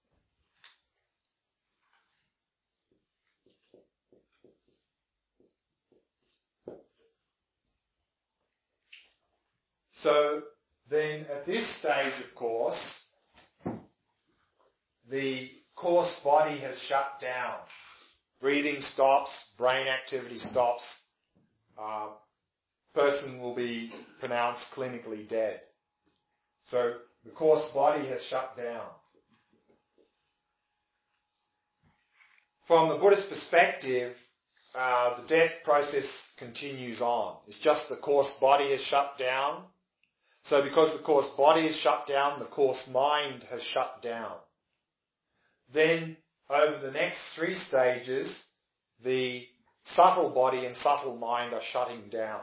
So then at this stage, of course, the coarse body has shut down. Breathing stops, brain activity stops. Person will be pronounced clinically dead. So the coarse body has shut down. From the Buddhist perspective, the death process continues on. It's just the coarse body has shut down. So because the coarse body is shut down, the coarse mind has shut down. Then, over the next 3 stages, the subtle body and subtle mind are shutting down.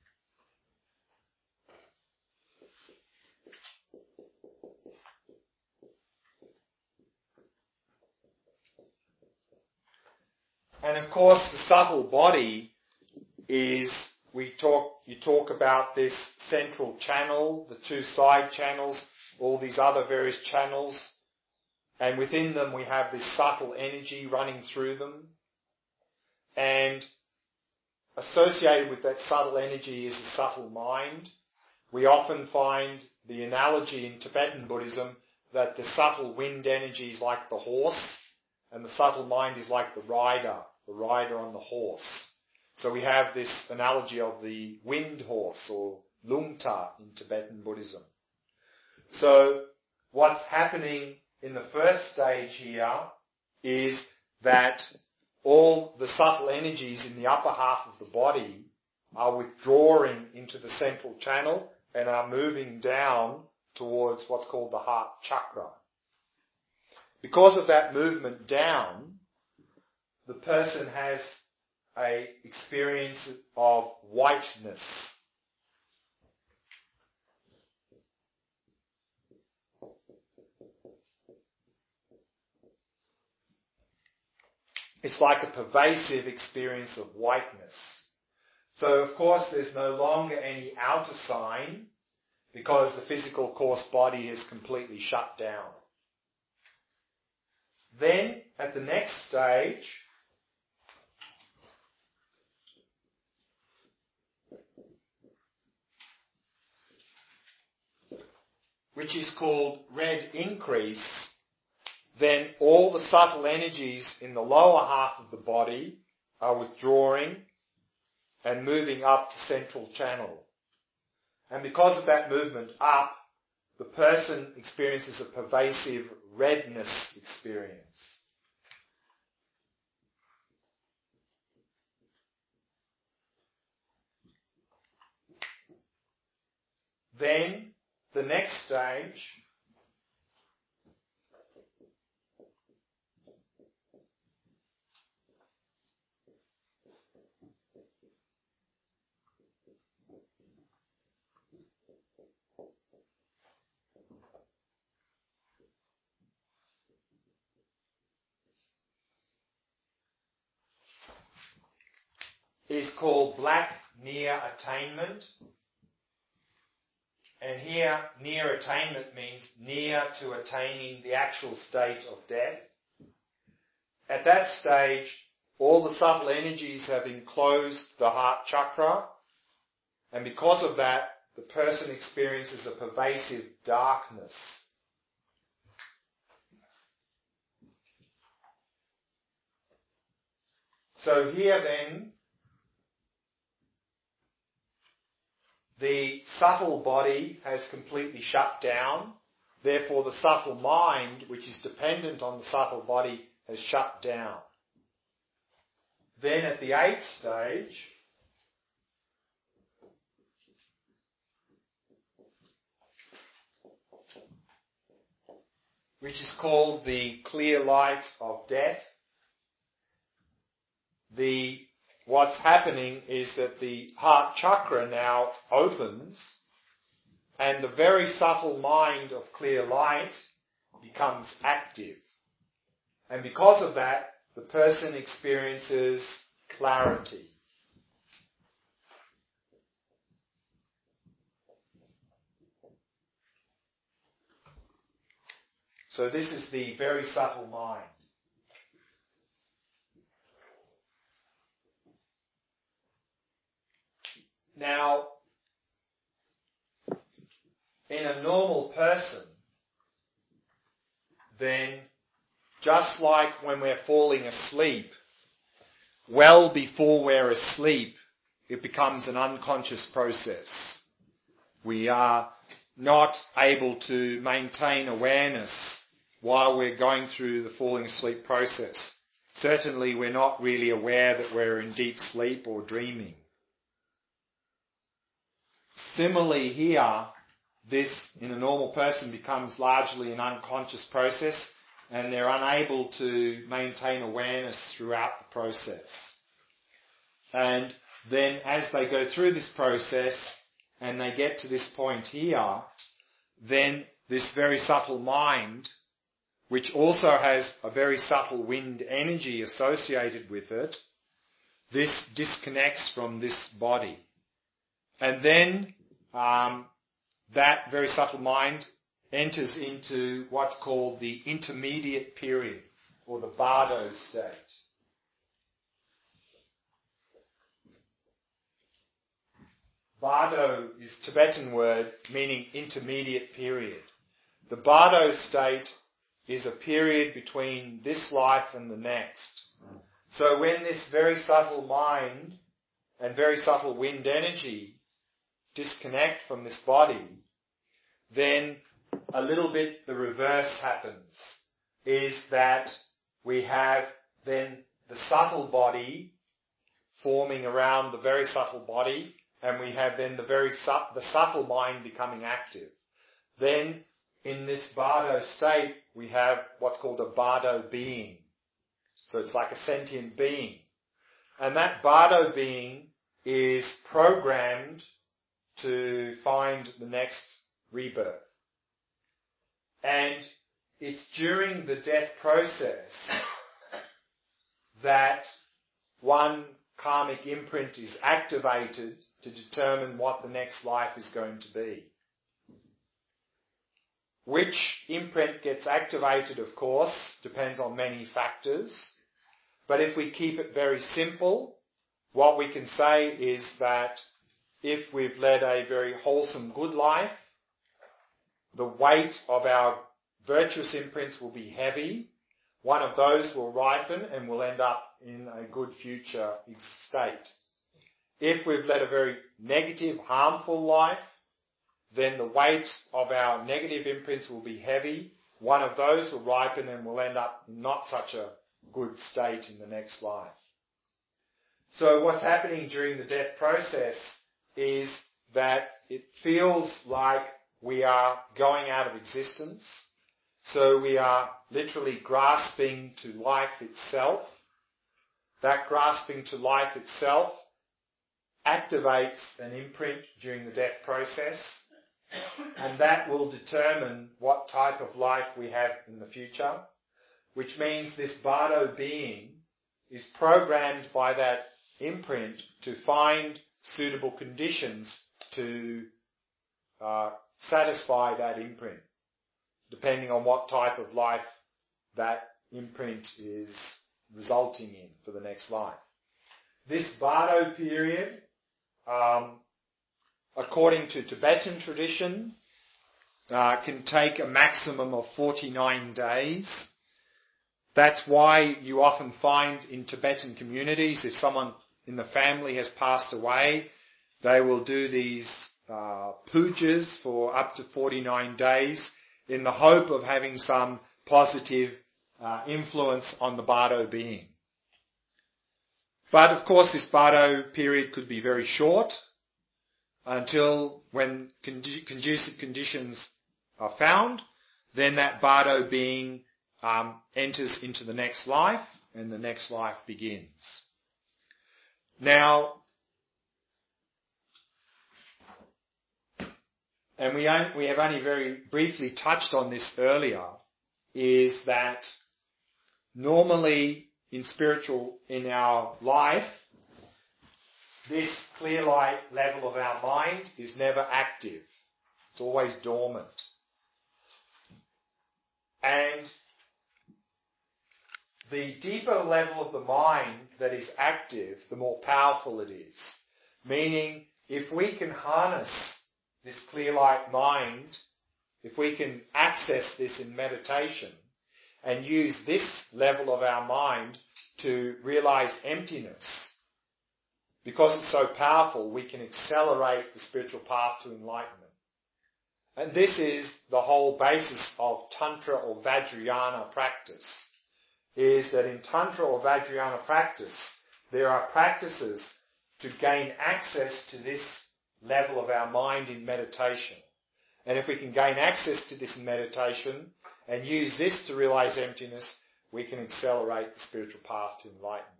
And of course, the subtle body is, you talk about this central channel, the 2 side channels, all these other various channels, and within them we have this subtle energy running through them. And associated with that subtle energy is the subtle mind. We often find the analogy in Tibetan Buddhism that the subtle wind energy is like the horse, and the subtle mind is like the rider on the horse. So we have this analogy of the wind horse, or lungta in Tibetan Buddhism. So what's happening in the first stage here is that all the subtle energies in the upper half of the body are withdrawing into the central channel and are moving down towards what's called the heart chakra. Because of that movement down, the person has an experience of whiteness. It's like a pervasive experience of whiteness. So of course there's no longer any outer sign because the physical coarse body is completely shut down. Then at the next stage, which is called red increase, then all the subtle energies in the lower half of the body are withdrawing and moving up the central channel. And because of that movement up, the person experiences a pervasive redness experience. Then, the next stage is called black near attainment. And here, near attainment means near to attaining the actual state of death. At that stage, all the subtle energies have enclosed the heart chakra, And because of that, the person experiences a pervasive darkness. So here then, the subtle body has completely shut down. Therefore, the subtle mind, which is dependent on the subtle body, has shut down. Then at the 8th stage, which is called the clear light of death, what's happening is that the heart chakra now opens and the very subtle mind of clear light becomes active. And because of that, the person experiences clarity. So this is the very subtle mind. Now, in a normal person, then just like when we're falling asleep, well before we're asleep, it becomes an unconscious process. We are not able to maintain awareness while we're going through the falling asleep process. Certainly we're not really aware that we're in deep sleep or dreaming. Similarly here, this in a normal person becomes largely an unconscious process and they're unable to maintain awareness throughout the process. And then as they go through this process and they get to this point here, then this very subtle mind, which also has a very subtle wind energy associated with it, this disconnects from this body. And then that very subtle mind enters into what's called the intermediate period, or the bardo state. Bardo is a Tibetan word meaning intermediate period. The bardo state is a period between this life and the next. So when this very subtle mind and very subtle wind energy disconnect from this body, then a little bit the reverse happens, is that we have then the subtle body forming around the very subtle body, and we have then the subtle mind becoming active. Then in this bardo state, we have what's called a bardo being. So it's like a sentient being. And that bardo being is programmed to find the next rebirth. And it's during the death process that one karmic imprint is activated to determine what the next life is going to be. Which imprint gets activated, of course, depends on many factors. But if we keep it very simple, what we can say is that if we've led a very wholesome, good life, the weight of our virtuous imprints will be heavy. One of those will ripen and will end up in a good future state. If we've led a very negative, harmful life, then the weight of our negative imprints will be heavy. One of those will ripen and will end up in not such a good state in the next life. So what's happening during the death process is that it feels like we are going out of existence. So we are literally grasping to life itself. That grasping to life itself activates an imprint during the death process, and that will determine what type of life we have in the future, which means this bardo being is programmed by that imprint to find suitable conditions to satisfy that imprint, depending on what type of life that imprint is resulting in for the next life. This bardo period according to Tibetan tradition, can take a maximum of 49 days. That's why you often find in Tibetan communities, if someone in the family has passed away, they will do these pujas for up to 49 days in the hope of having some positive influence on the bardo being. But of course this bardo period could be very short until when conducive conditions are found, then that bardo being enters into the next life and the next life begins. Now, and we have only very briefly touched on this earlier, is that normally in our life, this clear light level of our mind is never active. It's always dormant. And the deeper level of the mind that is active, the more powerful it is. Meaning, if we can harness this clear light mind, if we can access this in meditation and use this level of our mind to realize emptiness, because it's so powerful, we can accelerate the spiritual path to enlightenment. And this is the whole basis of Tantra or Vajrayana practice, is that in Tantra or Vajrayana practice, there are practices to gain access to this level of our mind in meditation. And if we can gain access to this in meditation and use this to realize emptiness, we can accelerate the spiritual path to enlightenment.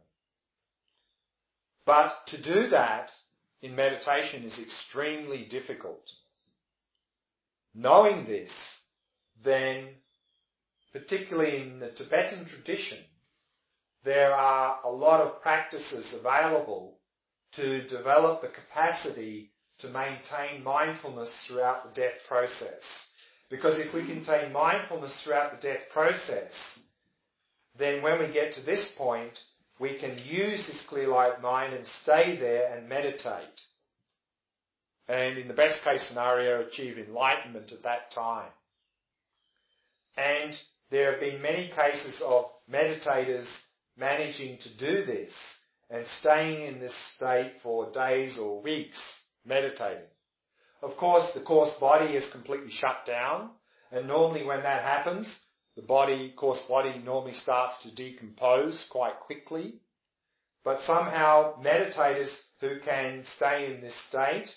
But to do that in meditation is extremely difficult. Knowing this, then, particularly in the Tibetan tradition, there are a lot of practices available to develop the capacity to maintain mindfulness throughout the death process. Because if we contain mindfulness throughout the death process, then when we get to this point, we can use this clear light mind and stay there and meditate. And in the best case scenario, achieve enlightenment at that time. And there have been many cases of meditators managing to do this and staying in this state for days or weeks meditating. Of course, the coarse body is completely shut down, and normally when that happens, the coarse body normally starts to decompose quite quickly. But somehow meditators who can stay in this state,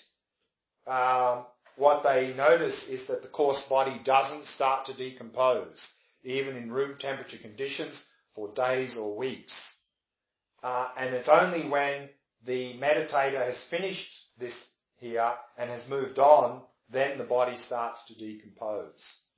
what they notice is that the coarse body doesn't start to decompose, even in room temperature conditions, for days or weeks. And it's only when the meditator has finished this here and has moved on, then the body starts to decompose.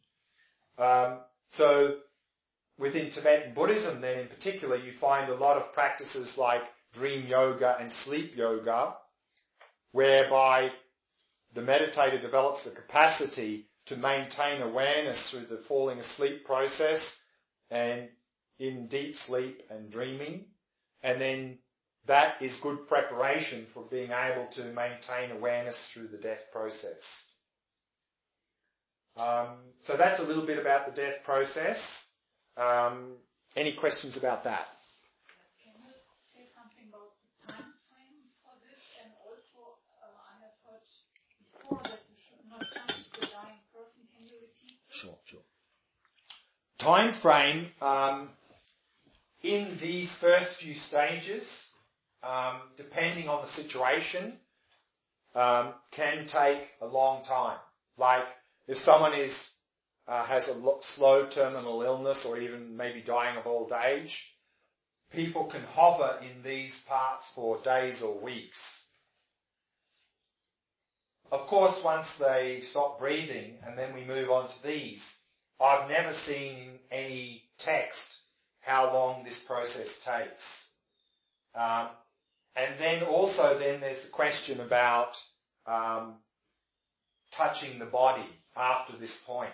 So within Tibetan Buddhism then in particular, you find a lot of practices like dream yoga and sleep yoga, whereby the meditator develops the capacity to maintain awareness through the falling asleep process and in deep sleep and dreaming. And then that is good preparation for being able to maintain awareness through the death process. So that's a little bit about the death process. Any questions about that? Can you say something about the time frame for this? And also, I have heard before that you should not touch the dying person. Can you repeat this? Sure. Time frame, in these first few stages, depending on the situation, can take a long time. Like if someone has a slow terminal illness or even maybe dying of old age, people can hover in these parts for days or weeks. Of course, once they stop breathing and then we move on to these, I've never seen in any text how long this process takes. And then also there's the question about touching the body after this point.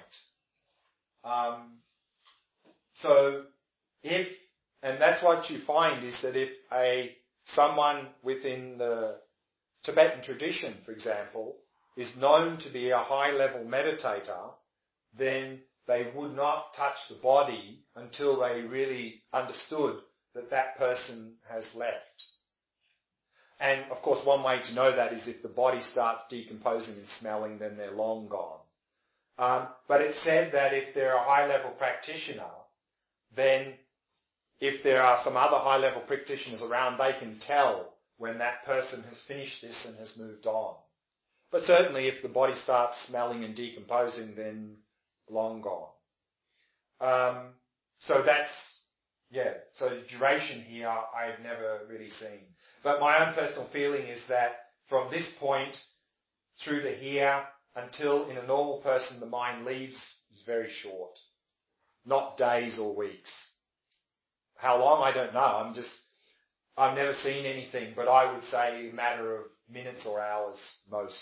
And that's what you find is that if someone within the Tibetan tradition, for example, is known to be a high-level meditator, then they would not touch the body until they really understood that that person has left. And of course, one way to know that is if the body starts decomposing and smelling, then they're long gone. But it's said that if they're a high-level practitioner, then if there are some other high-level practitioners around, they can tell when that person has finished this and has moved on. But certainly if the body starts smelling and decomposing, then long gone. So the duration here I've never really seen. But my own personal feeling is that from this point through to here until in a normal person the mind leaves is very short. Not days or weeks. How long, I don't know. I've never seen anything, but I would say a matter of minutes or hours most.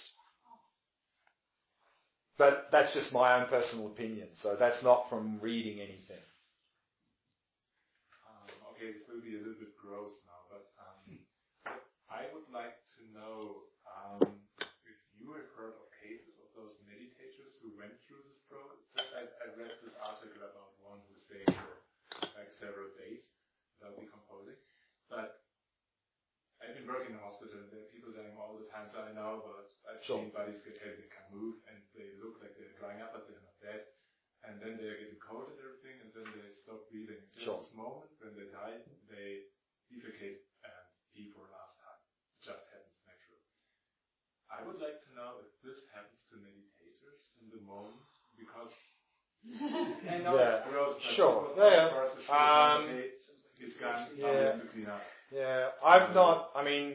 But that's just my own personal opinion, so that's not from reading anything. Okay, this will be a little bit gross now, but I would like to know if you have heard of cases of those meditators who went through this process. I read this article about one who stayed for like several days without decomposing, but I've been working in a hospital and there are people dying all the time, so I know, but I've seen bodies get heavy, they can move, and they look like they're drying up, but they're not dead. And then they're getting cold and everything, and then they stop breathing. Until this moment, when they die, they defecate and pee for the last time. It just happens naturally. I would like to know if this happens to meditators in the moment, because I know it's gross, but sure. He's gone to clean up. Yeah, I've not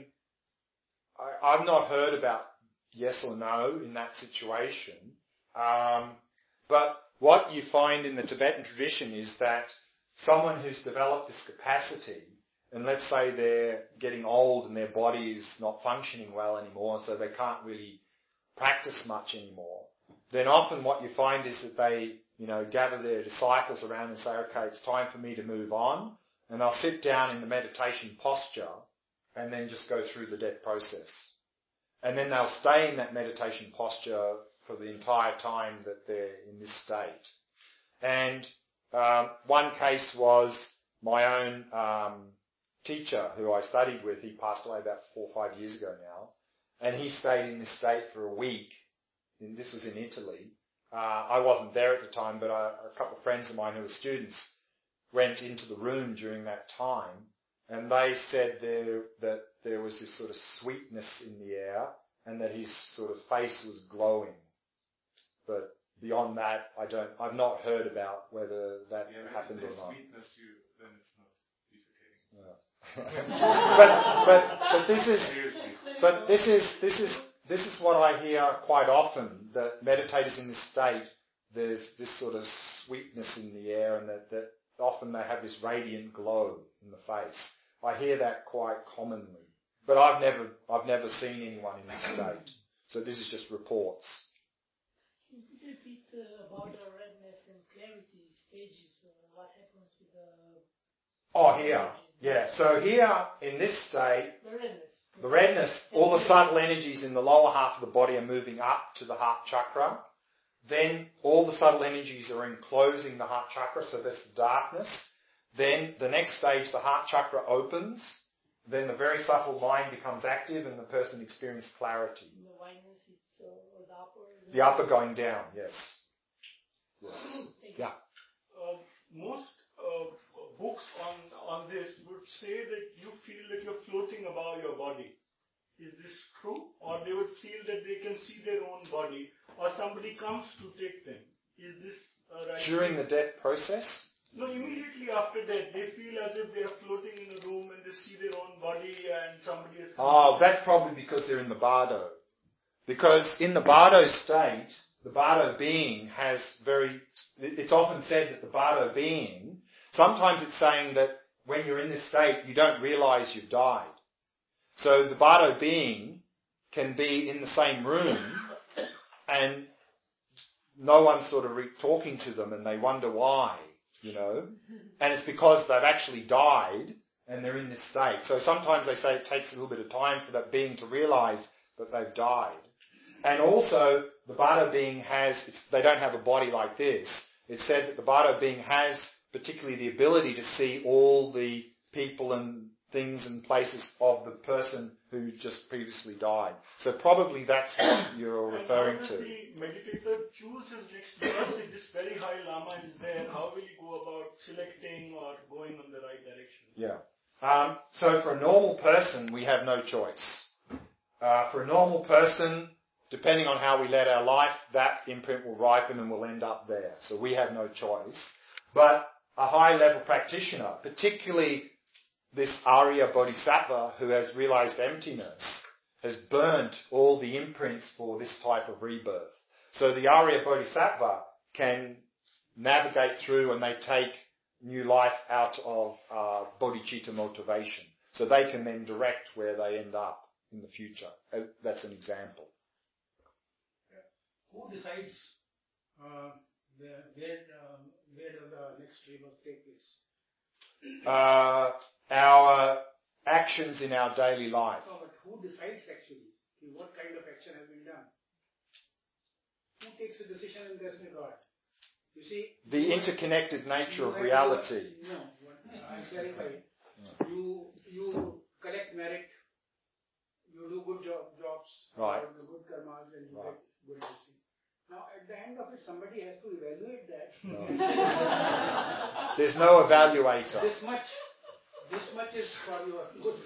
heard about yes or no in that situation. But what you find in the Tibetan tradition is that someone who's developed this capacity, and let's say they're getting old and their body is not functioning well anymore, so they can't really practice much anymore, then often what you find is that they, gather their disciples around and say, okay, it's time for me to move on, and they'll sit down in the meditation posture and then just go through the death process. And then they'll stay in that meditation posture for the entire time that they're in this state. And one case was my own teacher who I studied with. He passed away about 4 or 5 years ago now. And he stayed in this state for a week. And this was in Italy. I wasn't there at the time, but a couple of friends of mine who were students went into the room during that time. And they said that there was this sort of sweetness in the air and that his sort of face was glowing. But beyond that, I've not heard about whether that happened or not. Sweetness, then it's not defecating. This is what I hear quite often, that meditators in this state, there's this sort of sweetness in the air, and that often they have this radiant glow in the face. I hear that quite commonly, but I've never seen anyone in this state. So this is just reports. Can you repeat about the redness and clarity stages? What happens with the... Oh, here. Yeah. So here, in this state, the redness, all the subtle energies in the lower half of the body are moving up to the heart chakra. Then all the subtle energies are enclosing the heart chakra, so there's the darkness. Then the next stage, the heart chakra opens. Then the very subtle mind becomes active and the person experiences clarity. The whiteness, it's the upper... The upper going down, yes. Yeah. Most books on this would say that you feel that you're floating above your body. Is this true? Or they would feel that they can see their own body, or somebody comes to take them. Is this right? During the death process? No, immediately after that, they feel as if they are floating in a room and they see their own body and somebody is... Oh, that's probably because they're in the bardo. Because in the bardo state, the bardo being has it's often said that the bardo being, sometimes it's saying that when you're in this state, you don't realize you've died. So the bardo being can be in the same room and no one's sort of talking to them and they wonder why, And it's because they've actually died and they're in this state. So sometimes they say it takes a little bit of time for that being to realize that they've died. And also, the Bada being they don't have a body like this. It's said that the Bada being has particularly the ability to see all the people and things and places of the person who just previously died. So probably that's what you're referring to. How does the meditator choose his next birth if this very high Lama is there? How will he go about selecting or going in the right direction? Yeah. So for a normal person, we have no choice. For a normal person, depending on how we led our life, that imprint will ripen and will end up there. So we have no choice. But a high-level practitioner, particularly this Arya Bodhisattva who has realized emptiness, has burnt all the imprints for this type of rebirth. So the Arya Bodhisattva can navigate through and they take new life out of bodhicitta motivation. So they can then direct where they end up in the future. That's an example. Who decides where the next rebirth take place? Our actions in our daily life. No, but who decides actually? What kind of action has been done? Who takes the decision in this regard? You see, the interconnected nature of reality. I'm clarifying. You collect merit, you do good jobs, right. You do good karmas, and you get good blessing. Now, at the end of it, somebody has to evaluate that. No. There's no evaluator. This much is for your good.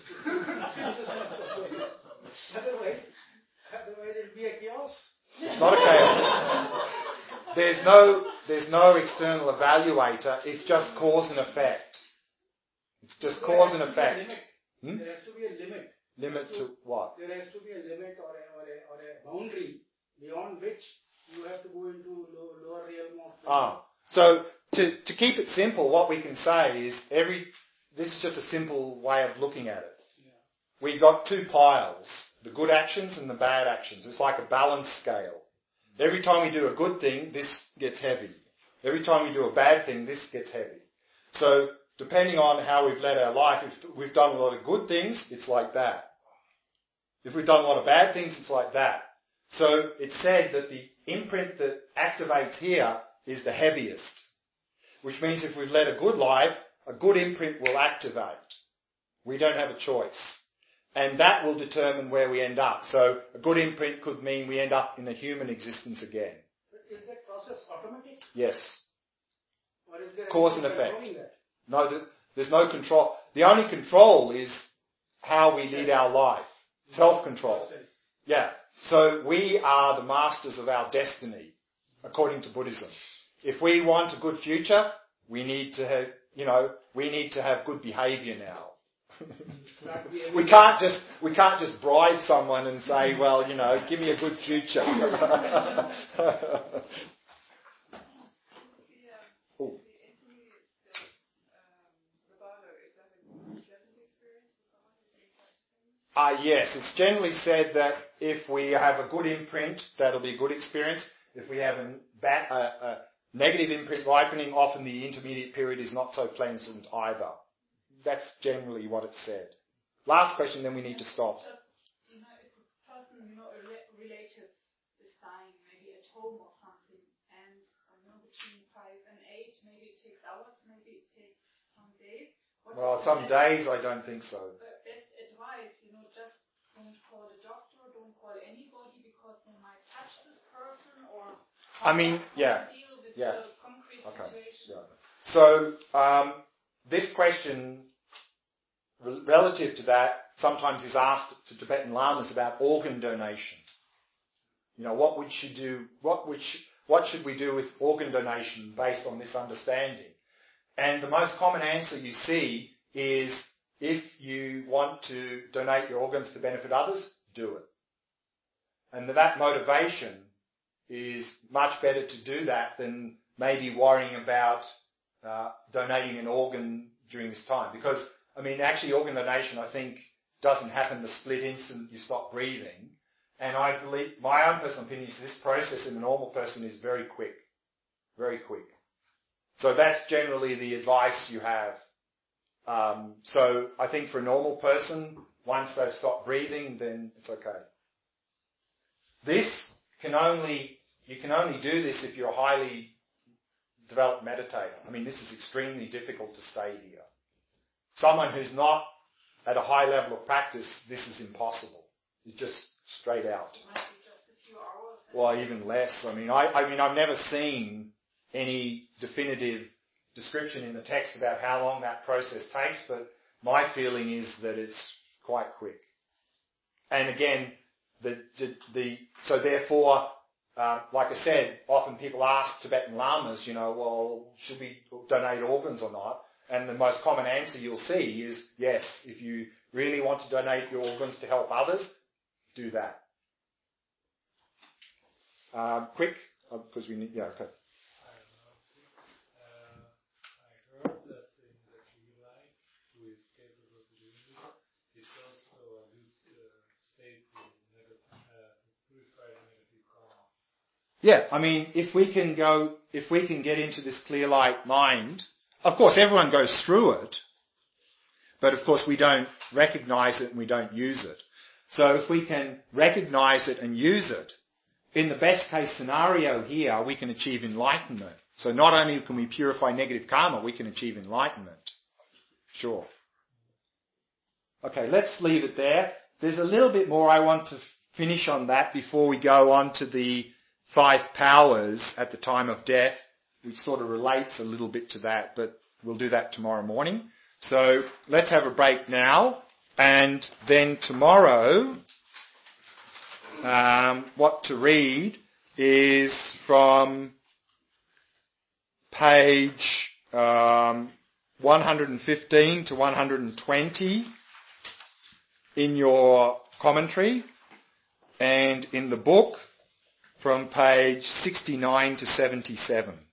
Otherwise it'll be a chaos. It's not a chaos. There's no external evaluator. It's just cause and effect. It's just cause and effect. There has to be a limit. Limit to what? There has to be a limit or a boundary beyond which you have to go into lower realm of. So to keep it simple, what we can say is this is just a simple way of looking at it. Yeah. We've got two piles, the good actions and the bad actions. It's like a balance scale. Every time we do a good thing, this gets heavy. Every time we do a bad thing, this gets heavy. So depending on how we've led our life, if we've done a lot of good things, it's like that. If we've done a lot of bad things, it's like that. So it's said that the imprint that activates here is the heaviest, which means if we've led a good life, a good imprint will activate. We don't have a choice. And that will determine where we end up. So a good imprint could mean we end up in a human existence again. But is that process automatic? Yes. Or is there cause and effect? That? No, there's no control. The only control is how we lead our life. Self-control. Yeah. So we are the masters of our destiny, according to Buddhism. If we want a good future, we need to have good behaviour now. we can't just bribe someone and say, well, give me a good future. Yes, it's generally said that if we have a good imprint, that'll be a good experience. If we have a negative imprint ripening, often the intermediate period is not so pleasant either. That's generally what it's said. Last question, then we need to stop. Just, if a person, a relative is dying, maybe at home or something, and between 5 and 8, maybe it takes hours, maybe it takes some days. Some days I don't think so. But best advice, just don't call a doctor, don't call anybody because they might touch this person or deal with the concrete situation. Yeah. So this question, relative to that, sometimes is asked to Tibetan Lamas about organ donation. What should we do with organ donation based on this understanding? And the most common answer you see is, if you want to donate your organs to benefit others, do it. And that motivation is much better to do that than maybe worrying about donating an organ during this time. Because, actually organ donation, I think, doesn't happen the split instant you stop breathing. And I believe, my own personal opinion is this process in a normal person is very quick. Very quick. So that's generally the advice you have. So I think for a normal person, once they've stopped breathing, then it's okay. This can only do this if you're a highly developed meditator. I mean, this is extremely difficult to stay here. Someone who's not at a high level of practice, this is impossible. It's just straight out. It might be just a few hours. Well, even less. I mean, I've never seen any definitive description in the text about how long that process takes, but my feeling is that it's quite quick. And again, so therefore, like I said, often people ask Tibetan lamas, well, should we donate organs or not? And the most common answer you'll see is yes. If you really want to donate your organs to help others, do that. Quick, because we need. Yeah, okay. I heard that in the clear light, who is capable of doing this, it's also a good state to purify the negative karma. Yeah, I mean, if we can get into this clear light mind, of course everyone goes through it, but of course we don't recognize it and we don't use it. So if we can recognize it and use it, in the best case scenario here, we can achieve enlightenment. So not only can we purify negative karma, we can achieve enlightenment. Sure. Okay, let's leave it there. There's a little bit more I want to finish on that before we go on to the 5 powers at the time of death, which sort of relates a little bit to that, but we'll do that tomorrow morning. So let's have a break now, and then tomorrow, what to read is from page 115 to 120 in your commentary, and in the book from page 69 to 77.